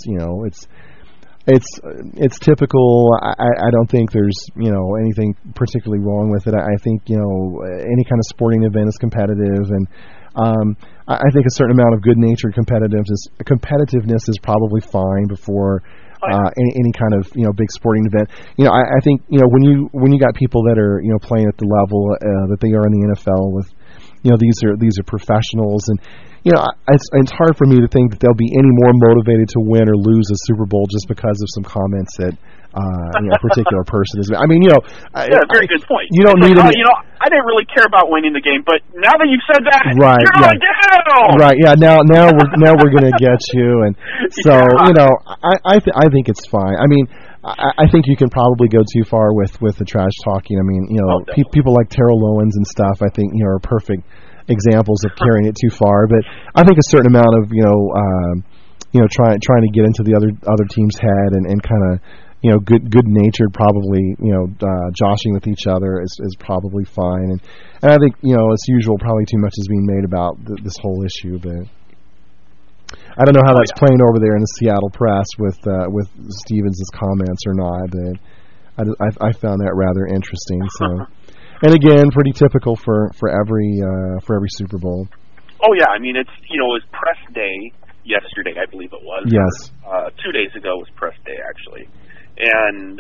it's typical. I don't think there's anything particularly wrong with it. I think any kind of sporting event is competitive, and I think a certain amount of good-natured competitiveness is probably fine before any kind of big sporting event. I think when you got people that are playing at the level that they are in the NFL with these are professionals, and it's hard for me to think that they'll be any more motivated to win or lose a Super Bowl just because of some comments that a particular person is. I mean, very good point. You don't need any. I didn't really care about winning the game, but now that you've said that, right? I do. Right? Yeah. Now we're gonna get you, and so I think it's fine. I mean, I think you can probably go too far with the trash talking. I mean, people like Terrell Owens and stuff, I think are perfect examples of carrying it too far. But I think a certain amount of trying to get into the other team's head and kind of good natured, probably joshing with each other is probably fine. And I think as usual, probably too much is being made about this whole issue, but I don't know how that's playing over there in the Seattle press with Stevens' comments or not. But I found that rather interesting. So, and again, pretty typical for every Super Bowl. Oh yeah, I mean it was press day yesterday, I believe it was. Yes. 2 days ago was press day actually, and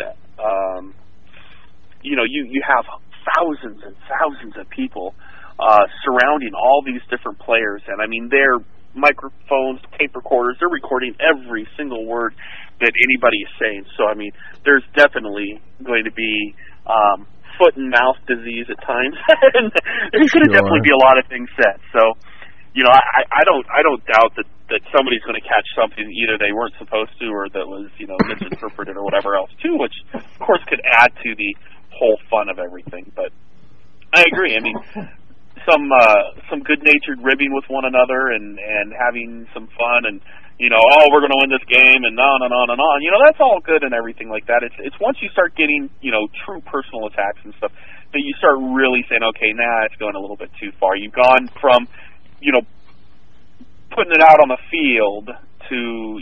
you have thousands and thousands of people surrounding all these different players, and I mean they're microphones, tape recorders, they're recording every single word that anybody is saying. So I mean there's definitely going to be foot and mouth disease at times, and there's going to definitely be a lot of things said. So I don't doubt that somebody's going to catch something either they weren't supposed to or that was misinterpreted or whatever else too, which of course could add to the whole fun of everything. But I agree. I mean, some good-natured ribbing with one another and having some fun and we're going to win this game and on and on and on. That's all good and everything like that. It's once you start getting true personal attacks and stuff that you start really saying, okay, it's going a little bit too far. You've gone from putting it out on the field to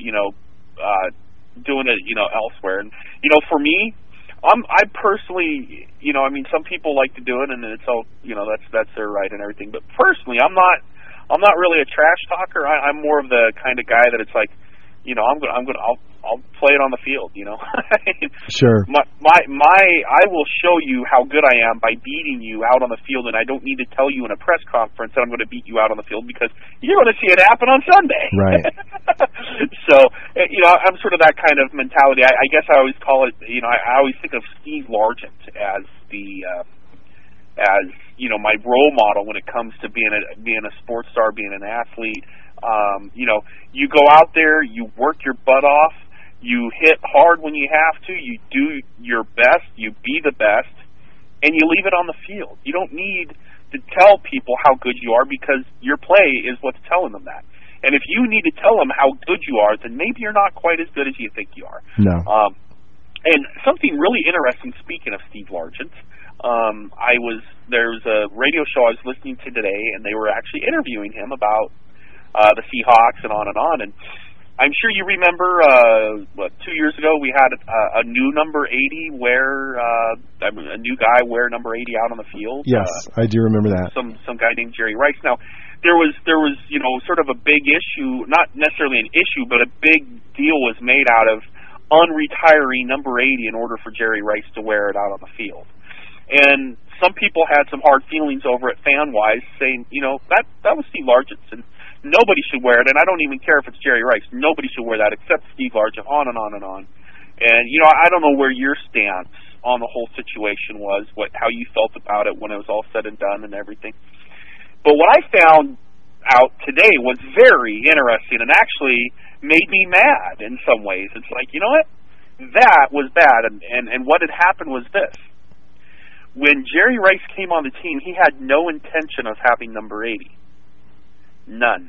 doing it elsewhere. And for me, I personally, I mean, some people like to do it, and it's all, that's their right and everything. But personally, I'm not really a trash talker. I'm more of the kind of guy that it's like, I'll play it on the field. Sure. I will show you how good I am by beating you out on the field, and I don't need to tell you in a press conference that I'm going to beat you out on the field because you're going to see it happen on Sunday. Right. So, I'm sort of that kind of mentality. I guess I always call it, I always think of Steve Largent as my role model when it comes to being a sports star, being an athlete. You go out there, you work your butt off, you hit hard when you have to, you do your best, you be the best, and you leave it on the field. You don't need to tell people how good you are because your play is what's telling them that. And if you need to tell them how good you are, then maybe you're not quite as good as you think you are. No. And something really interesting, speaking of Steve Largent, there's a radio show I was listening to today, and they were actually interviewing him about the Seahawks and on. And I'm sure you remember, 2 years ago we had a new number 80 a new guy wear number 80 out on the field. Yes, I do remember that. Some guy named Jerry Rice. Now, there was sort of a big issue, not necessarily an issue, but a big deal was made out of unretiring number 80 in order for Jerry Rice to wear it out on the field. And some people had some hard feelings over it fan-wise, saying, that was Steve Largent's, and nobody should wear it, and I don't even care if it's Jerry Rice. Nobody should wear that except Steve Largent, on and on and on. And, I don't know where your stance on the whole situation was, how you felt about it when it was all said and done and everything. But what I found out today was very interesting and actually made me mad in some ways. It's like, you know what? That was bad, and what had happened was this. When Jerry Rice came on the team, he had no intention of having number 80. None.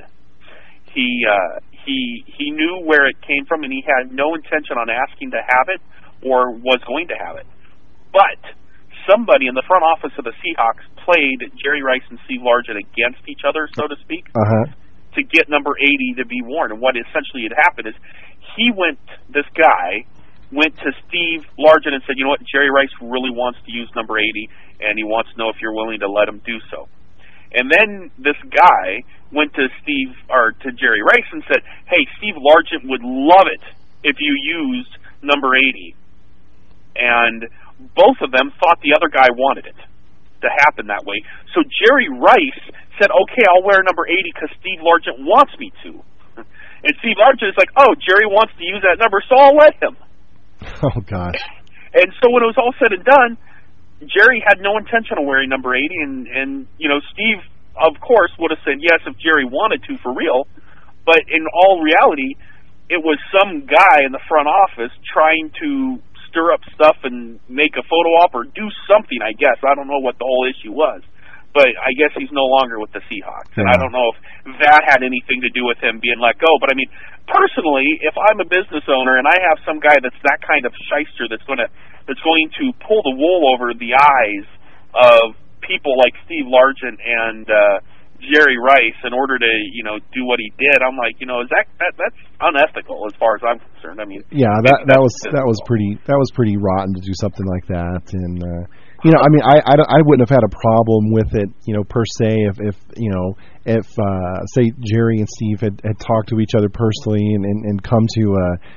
He knew where it came from, and he had no intention on asking to have it or was going to have it. But somebody in the front office of the Seahawks played Jerry Rice and Steve Largent against each other, so to speak, to get number 80 to be worn. And what essentially had happened is this guy went to Steve Largent and said, you know what, Jerry Rice really wants to use number 80, and he wants to know if you're willing to let him do so. And then this guy went to Jerry Rice and said, hey, Steve Largent would love it if you used number 80. And both of them thought the other guy wanted it to happen that way. So Jerry Rice said, okay, I'll wear number 80 because Steve Largent wants me to. And Steve Largent is like, oh, Jerry wants to use that number, so I'll let him. Oh, gosh. And so when it was all said and done, Jerry had no intention of wearing number 80, and Steve, of course, would have said yes if Jerry wanted to for real, but in all reality, it was some guy in the front office trying to stir up stuff and make a photo op or do something, I guess. I don't know what the whole issue was, but I guess he's no longer with the Seahawks, and I don't know if that had anything to do with him being let go, but I mean, personally, if I'm a business owner and I have some guy that's that kind of shyster that's going to pull the wool over the eyes of people like Steve Largent and Jerry Rice in order to, do what he did. I'm like, is that's unethical as far as I'm concerned. I mean, yeah, that was pretty rotten to do something like that. And I mean, I wouldn't have had a problem with it, per se, if say Jerry and Steve had talked to each other personally and come to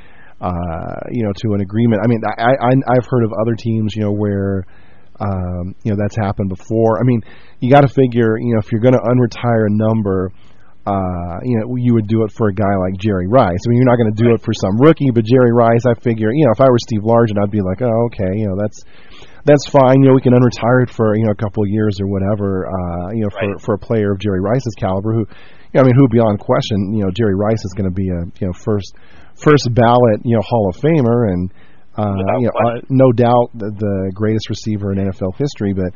to an agreement. I mean, I've heard of other teams, where that's happened before. I mean, you got to figure, if you're going to unretire a number, you would do it for a guy like Jerry Rice. I mean, you're not going to do it for some rookie, but Jerry Rice, I figure, if I were Steve Largent, I'd be like, oh, okay, that's fine. We can unretire it for a couple of years or whatever. For a player of Jerry Rice's caliber, who beyond question, Jerry Rice is going to be a first ballot Hall of Famer, and no doubt the greatest receiver in NFL history. But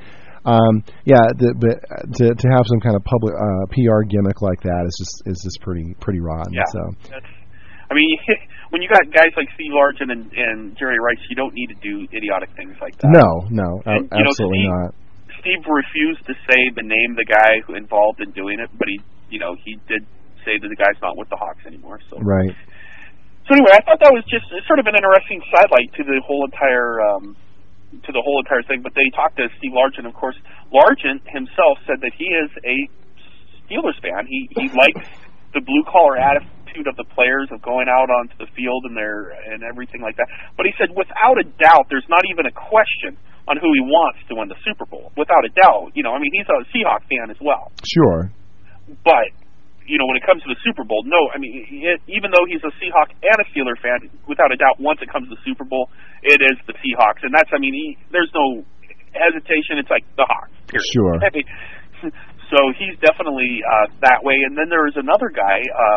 to have some kind of public PR gimmick like that is just pretty rotten. Yeah. So. I mean, when you got guys like Steve Largent and Jerry Rice, you don't need to do idiotic things like that. No, and, absolutely not. Steve refused to say the name of the guy who involved in doing it, but he did say that the guy's not with the Hawks anymore. So right. So anyway, I thought that was just sort of an interesting sidelight to the whole entire thing. But they talked to Steve Largent. Of course, Largent himself said that he is a Steelers fan. He likes the blue collar attitude of the players, of going out onto the field and everything like that. But he said, without a doubt, there's not even a question on who he wants to win the Super Bowl. Without a doubt, I mean, he's a Seahawks fan as well. Sure. But when it comes to the Super Bowl, no, I mean, even though he's a Seahawks and a Steelers fan, without a doubt, once it comes to the Super Bowl, it is the Seahawks, and that's, I mean, there's no hesitation. It's like the Hawks. Period. Sure. So he's definitely that way. And then there was another guy,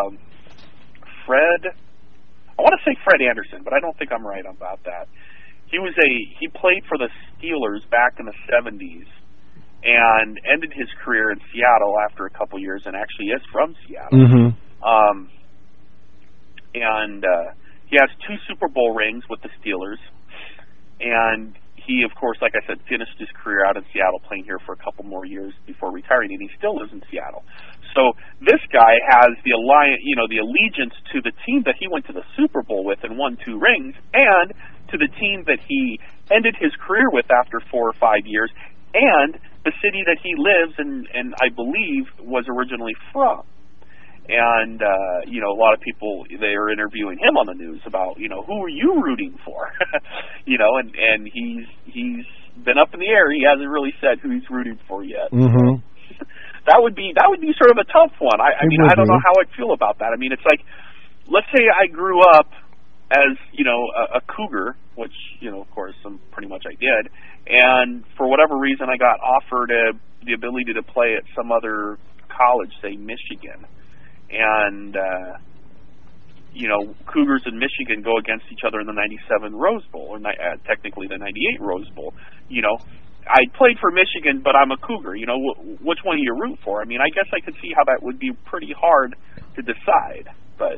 I want to say Fred Anderson, but I don't think I'm right about that. He played for the Steelers back in the 70s and ended his career in Seattle after a couple years, and actually is from Seattle. Mm-hmm. He has 2 Super Bowl rings with the Steelers, and he, of course, like I said, finished his career out in Seattle, playing here for a couple more years before retiring, and he still lives in Seattle. So this guy has the allegiance to the team that he went to the Super Bowl with and won 2 rings, and to the team that he ended his career with after 4 or 5 years, and the city that he lives in, and I believe was originally from. And, a lot of people, they are interviewing him on the news about, who are you rooting for? And he's been up in the air. He hasn't really said who he's rooting for yet. Mm-hmm. So that would be sort of a tough one. I mean, I don't know how I'd feel about that. I mean, it's like, let's say I grew up as, a Cougar, which, of course, pretty much I did, and for whatever reason I got offered the ability to play at some other college, say Michigan, and, Cougars and Michigan go against each other in the 97 Rose Bowl, or technically the 98 Rose Bowl. I played for Michigan, but I'm a Cougar. Which one do you root for? I mean, I guess I could see how that would be pretty hard to decide, but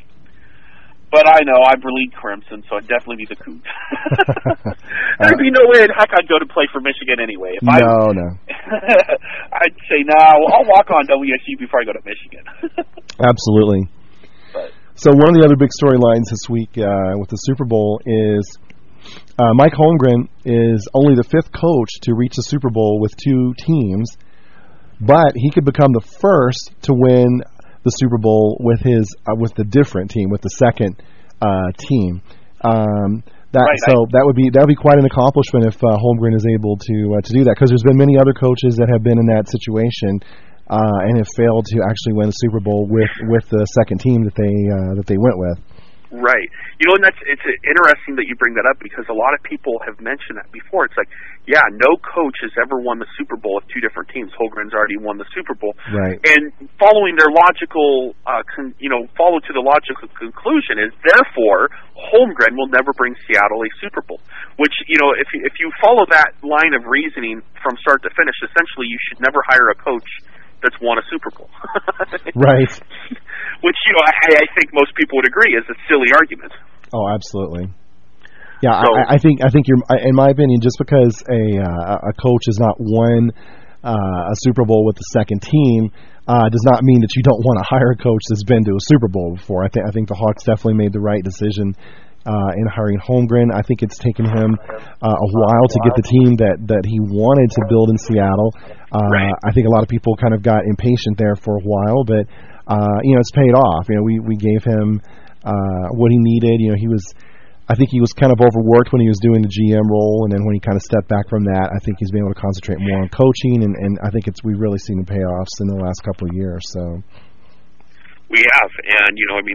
I know I bleed crimson, so I'd definitely be the Cougs. There'd be no way in heck I'd go to play for Michigan anyway. No. I'd say, no, I'll walk on WSU before I go to Michigan. Absolutely. So one of the other big storylines this week with the Super Bowl is Mike Holmgren is only the 5th coach to reach the Super Bowl with 2 teams, but he could become the first to win the Super Bowl with with the different team, with the second team. That would be quite an accomplishment if Holmgren is able to do that, because there's been many other coaches that have been in that situation and have failed to actually win the Super Bowl with the second team that they went with. Right. And it's interesting that you bring that up, because a lot of people have mentioned that before. It's like, yeah, no coach has ever won the Super Bowl with 2 different teams. Holmgren's already won the Super Bowl. Right. And following their logical, follow to the logical conclusion is, therefore, Holmgren will never bring Seattle a Super Bowl. Which, if you follow that line of reasoning from start to finish, essentially you should never hire a coach that's won a Super Bowl. Right. Which, I think most people would agree is a silly argument. Oh, absolutely. Yeah, so, I think you're, in my opinion, just because a coach has not won a Super Bowl with the second team does not mean that you don't want to hire a coach that's been to a Super Bowl before. I think the Hawks definitely made the right decision in hiring Holmgren. I think it's taken him a while to get the team that he wanted to build in Seattle. I think a lot of people kind of got impatient there for a while, but it's paid off. We gave him what he needed. I think he was kind of overworked when he was doing the GM role, and then when he kind of stepped back from that, I think he's been able to concentrate more on coaching, and I think we've really seen the payoffs in the last couple of years. So we have, and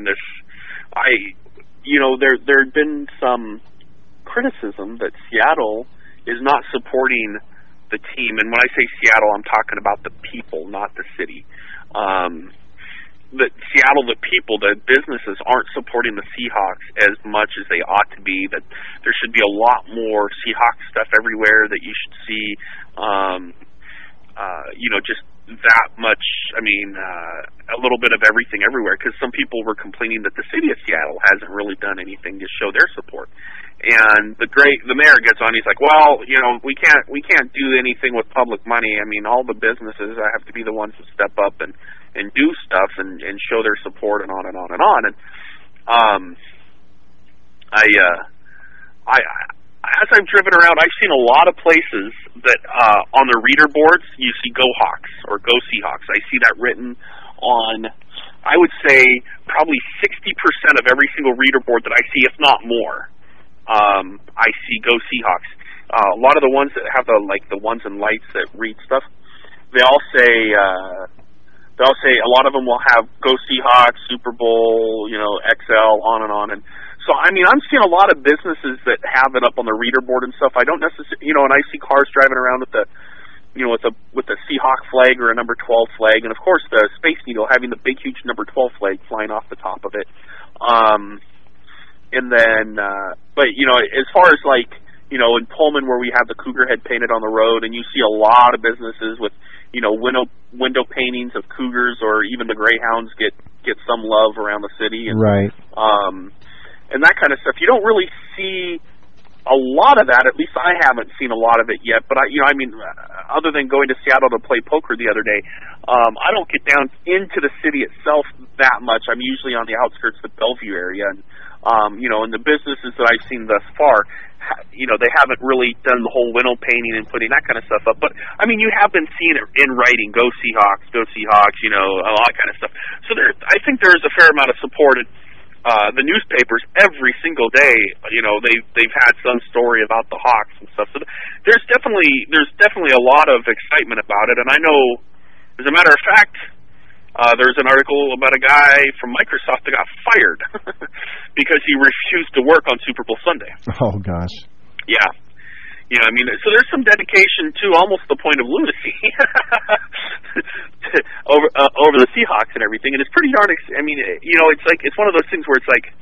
there had been some criticism that Seattle is not supporting the team, and when I say Seattle, I'm talking about the people, not the city. That Seattle, the people, the businesses aren't supporting the Seahawks as much as they ought to be, that there should be a lot more Seahawks stuff everywhere, that you should see, just that much, a little bit of everything everywhere, because some people were complaining that the city of Seattle hasn't really done anything to show their support. And the mayor gets on, he's like, well, we can't do anything with public money. All the businesses have to be the ones to step up and do stuff and show their support and on and on and on. And as I've driven around, I've seen a lot of places that on the reader boards you see Go Hawks or Go Seahawks. I see that written on, I would say, probably 60% of every single reader board that I see, if not more. I see Go Seahawks. A lot of the ones that have the ones and lights that read stuff, they all say a lot of them will have Go Seahawks, Super Bowl, XL, on and on. And so, I'm seeing a lot of businesses that have it up on the reader board and stuff. I don't necessarily, and I see cars driving around with the Seahawk flag or a number 12 flag, and of course the Space Needle having the big, huge number 12 flag flying off the top of it. And then, but as far as in Pullman where we have the Cougar head painted on the road, and you see a lot of businesses with window paintings of Cougars, or even the Greyhounds get some love around the city, and right, and that kind of stuff. You don't really see a lot of that. At least I haven't seen a lot of it yet. But other than going to Seattle to play poker the other day, I don't get down into the city itself that much. I'm usually on the outskirts of the Bellevue area, and and the businesses that I've seen thus far, they haven't really done the whole window painting and putting that kind of stuff up. But, you have been seeing it in writing, Go Seahawks, all that kind of stuff. So I think there's a fair amount of support. The newspapers, every single day, they've had some story about the Hawks and stuff. So there's definitely a lot of excitement about it. And I know, as a matter of fact, there's an article about a guy from Microsoft that got fired because he refused to work on Super Bowl Sunday. Oh, gosh. Yeah. So there's some dedication to almost the point of lunacy over the Seahawks and everything, and it's pretty darn. It's one of those things where it's like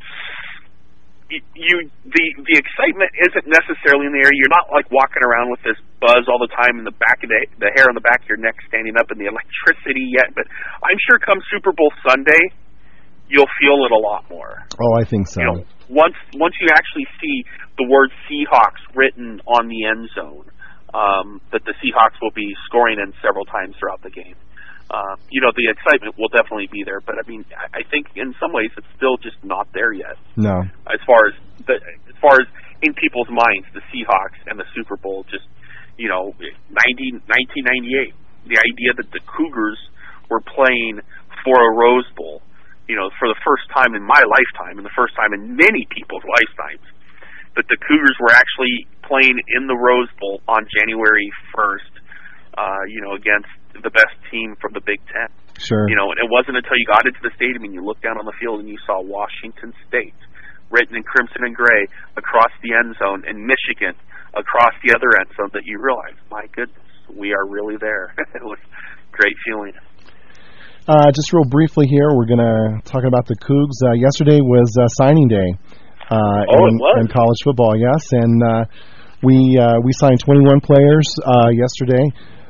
the excitement isn't necessarily in the air. You're not walking around with this buzz all the time in the back of the hair on the back of your neck standing up in the electricity yet, but I'm sure come Super Bowl Sunday, you'll feel it a lot more. Oh, I think so. Once you actually see the word Seahawks written on the end zone, that the Seahawks will be scoring in several times throughout the game. The excitement will definitely be there, but I think in some ways it's still just not there yet. No. As far as in people's minds, the Seahawks and the Super Bowl, just 1998, the idea that the Cougars were playing for a Rose Bowl, for the first time in my lifetime, and the first time in many people's lifetimes, that the Cougars were actually playing in the Rose Bowl on January 1st, against the best team from the Big Ten. Sure. And it wasn't until you got into the stadium and you looked down on the field and you saw Washington State written in crimson and gray across the end zone, and Michigan across the other end zone, that you realized, my goodness, we are really there. It was a great feeling. Just real briefly here, we're going to talk about the Cougs. Yesterday was signing day in college football, yes, and we signed 21 players yesterday.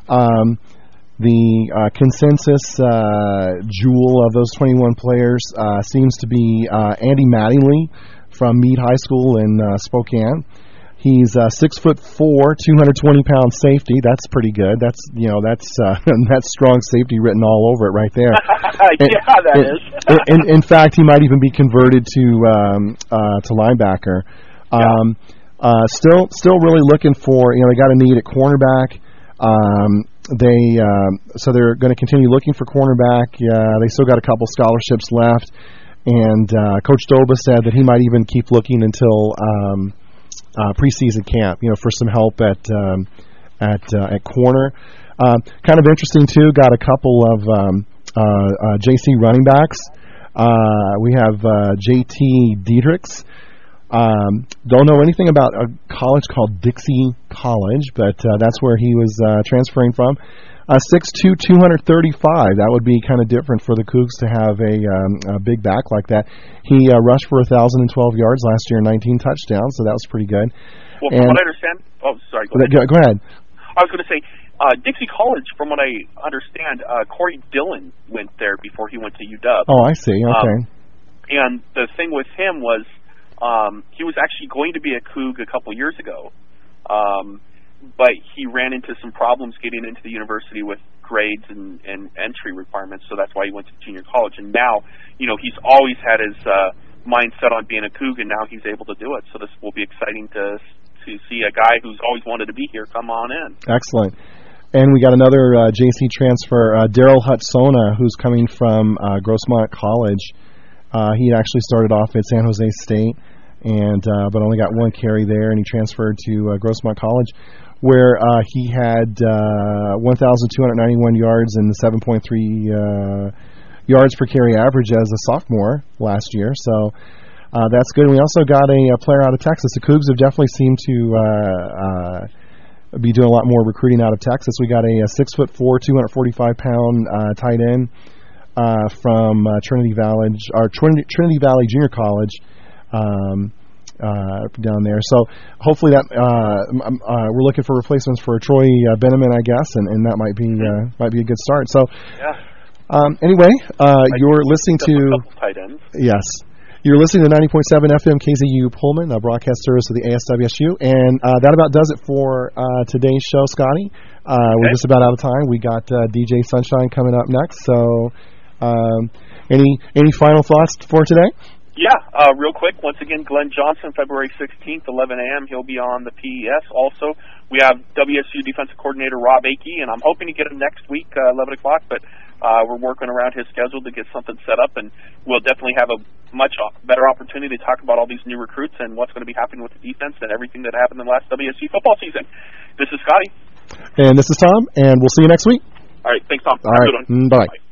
The consensus jewel of those 21 players seems to be Andy Mattingly from Meade High School in Spokane. He's 6'4", 220-pound safety. That's pretty good. That's that's strong safety written all over it right there. Yeah, that is. In fact, he might even be converted to linebacker. Still really looking for. They got a need at cornerback. So they're going to continue looking for cornerback. They still got a couple scholarships left, and Coach Doba said that he might even keep looking until preseason camp, for some help at corner. Kind of interesting too. Got a couple of JC running backs. We have JT Diedrichs. Don't know anything about a college called Dixie College, but that's where he was transferring from. 6'2", 235. That would be kind of different for the Cougs to have a big back like that. He rushed for 1,012 yards last year, 19 touchdowns, so that was pretty good. Well, from what I understand... Oh, sorry, go ahead. Go ahead. I was going to say, Dixie College, from what I understand, Corey Dillon went there before he went to UW. Oh, I see. Okay. And the thing with him was he was actually going to be a Coug a couple years ago. But he ran into some problems getting into the university with grades and entry requirements, so that's why he went to junior college. And now, he's always had his mind set on being a Coug, and now he's able to do it. So this will be exciting to see a guy who's always wanted to be here come on in. Excellent. And we got another JC transfer, Daryl Hutsona, who's coming from Grossmont College. He actually started off at San Jose State, but only got one carry there, and he transferred to Grossmont College, where he had 1,291 yards and 7.3 yards per carry average as a sophomore last year. So that's good. And we also got a player out of Texas. The Cougs have definitely seemed to be doing a lot more recruiting out of Texas. We got a 6'4", 245-pound tight end from Trinity Valley Junior College. Down there, so hopefully that we're looking for replacements for Troy Benneman, I guess, and that might be a good start. So, anyway, you're listening to you're listening to 90.7 FM KZU Pullman, a broadcast service of the ASWSU, and that about does it for today's show, Scotty. We're just about out of time. We got DJ Sunshine coming up next. So, any final thoughts for today? Yeah, real quick, once again, Glenn Johnson, February 16th, 11 a.m. He'll be on the PES. Also, we have WSU defensive coordinator Rob Akey, and I'm hoping to get him next week, 11 o'clock, but we're working around his schedule to get something set up, and we'll definitely have a much better opportunity to talk about all these new recruits and what's going to be happening with the defense and everything that happened in the last WSU football season. This is Scotty. And this is Tom, and we'll see you next week. All right, thanks, Tom. All right, bye.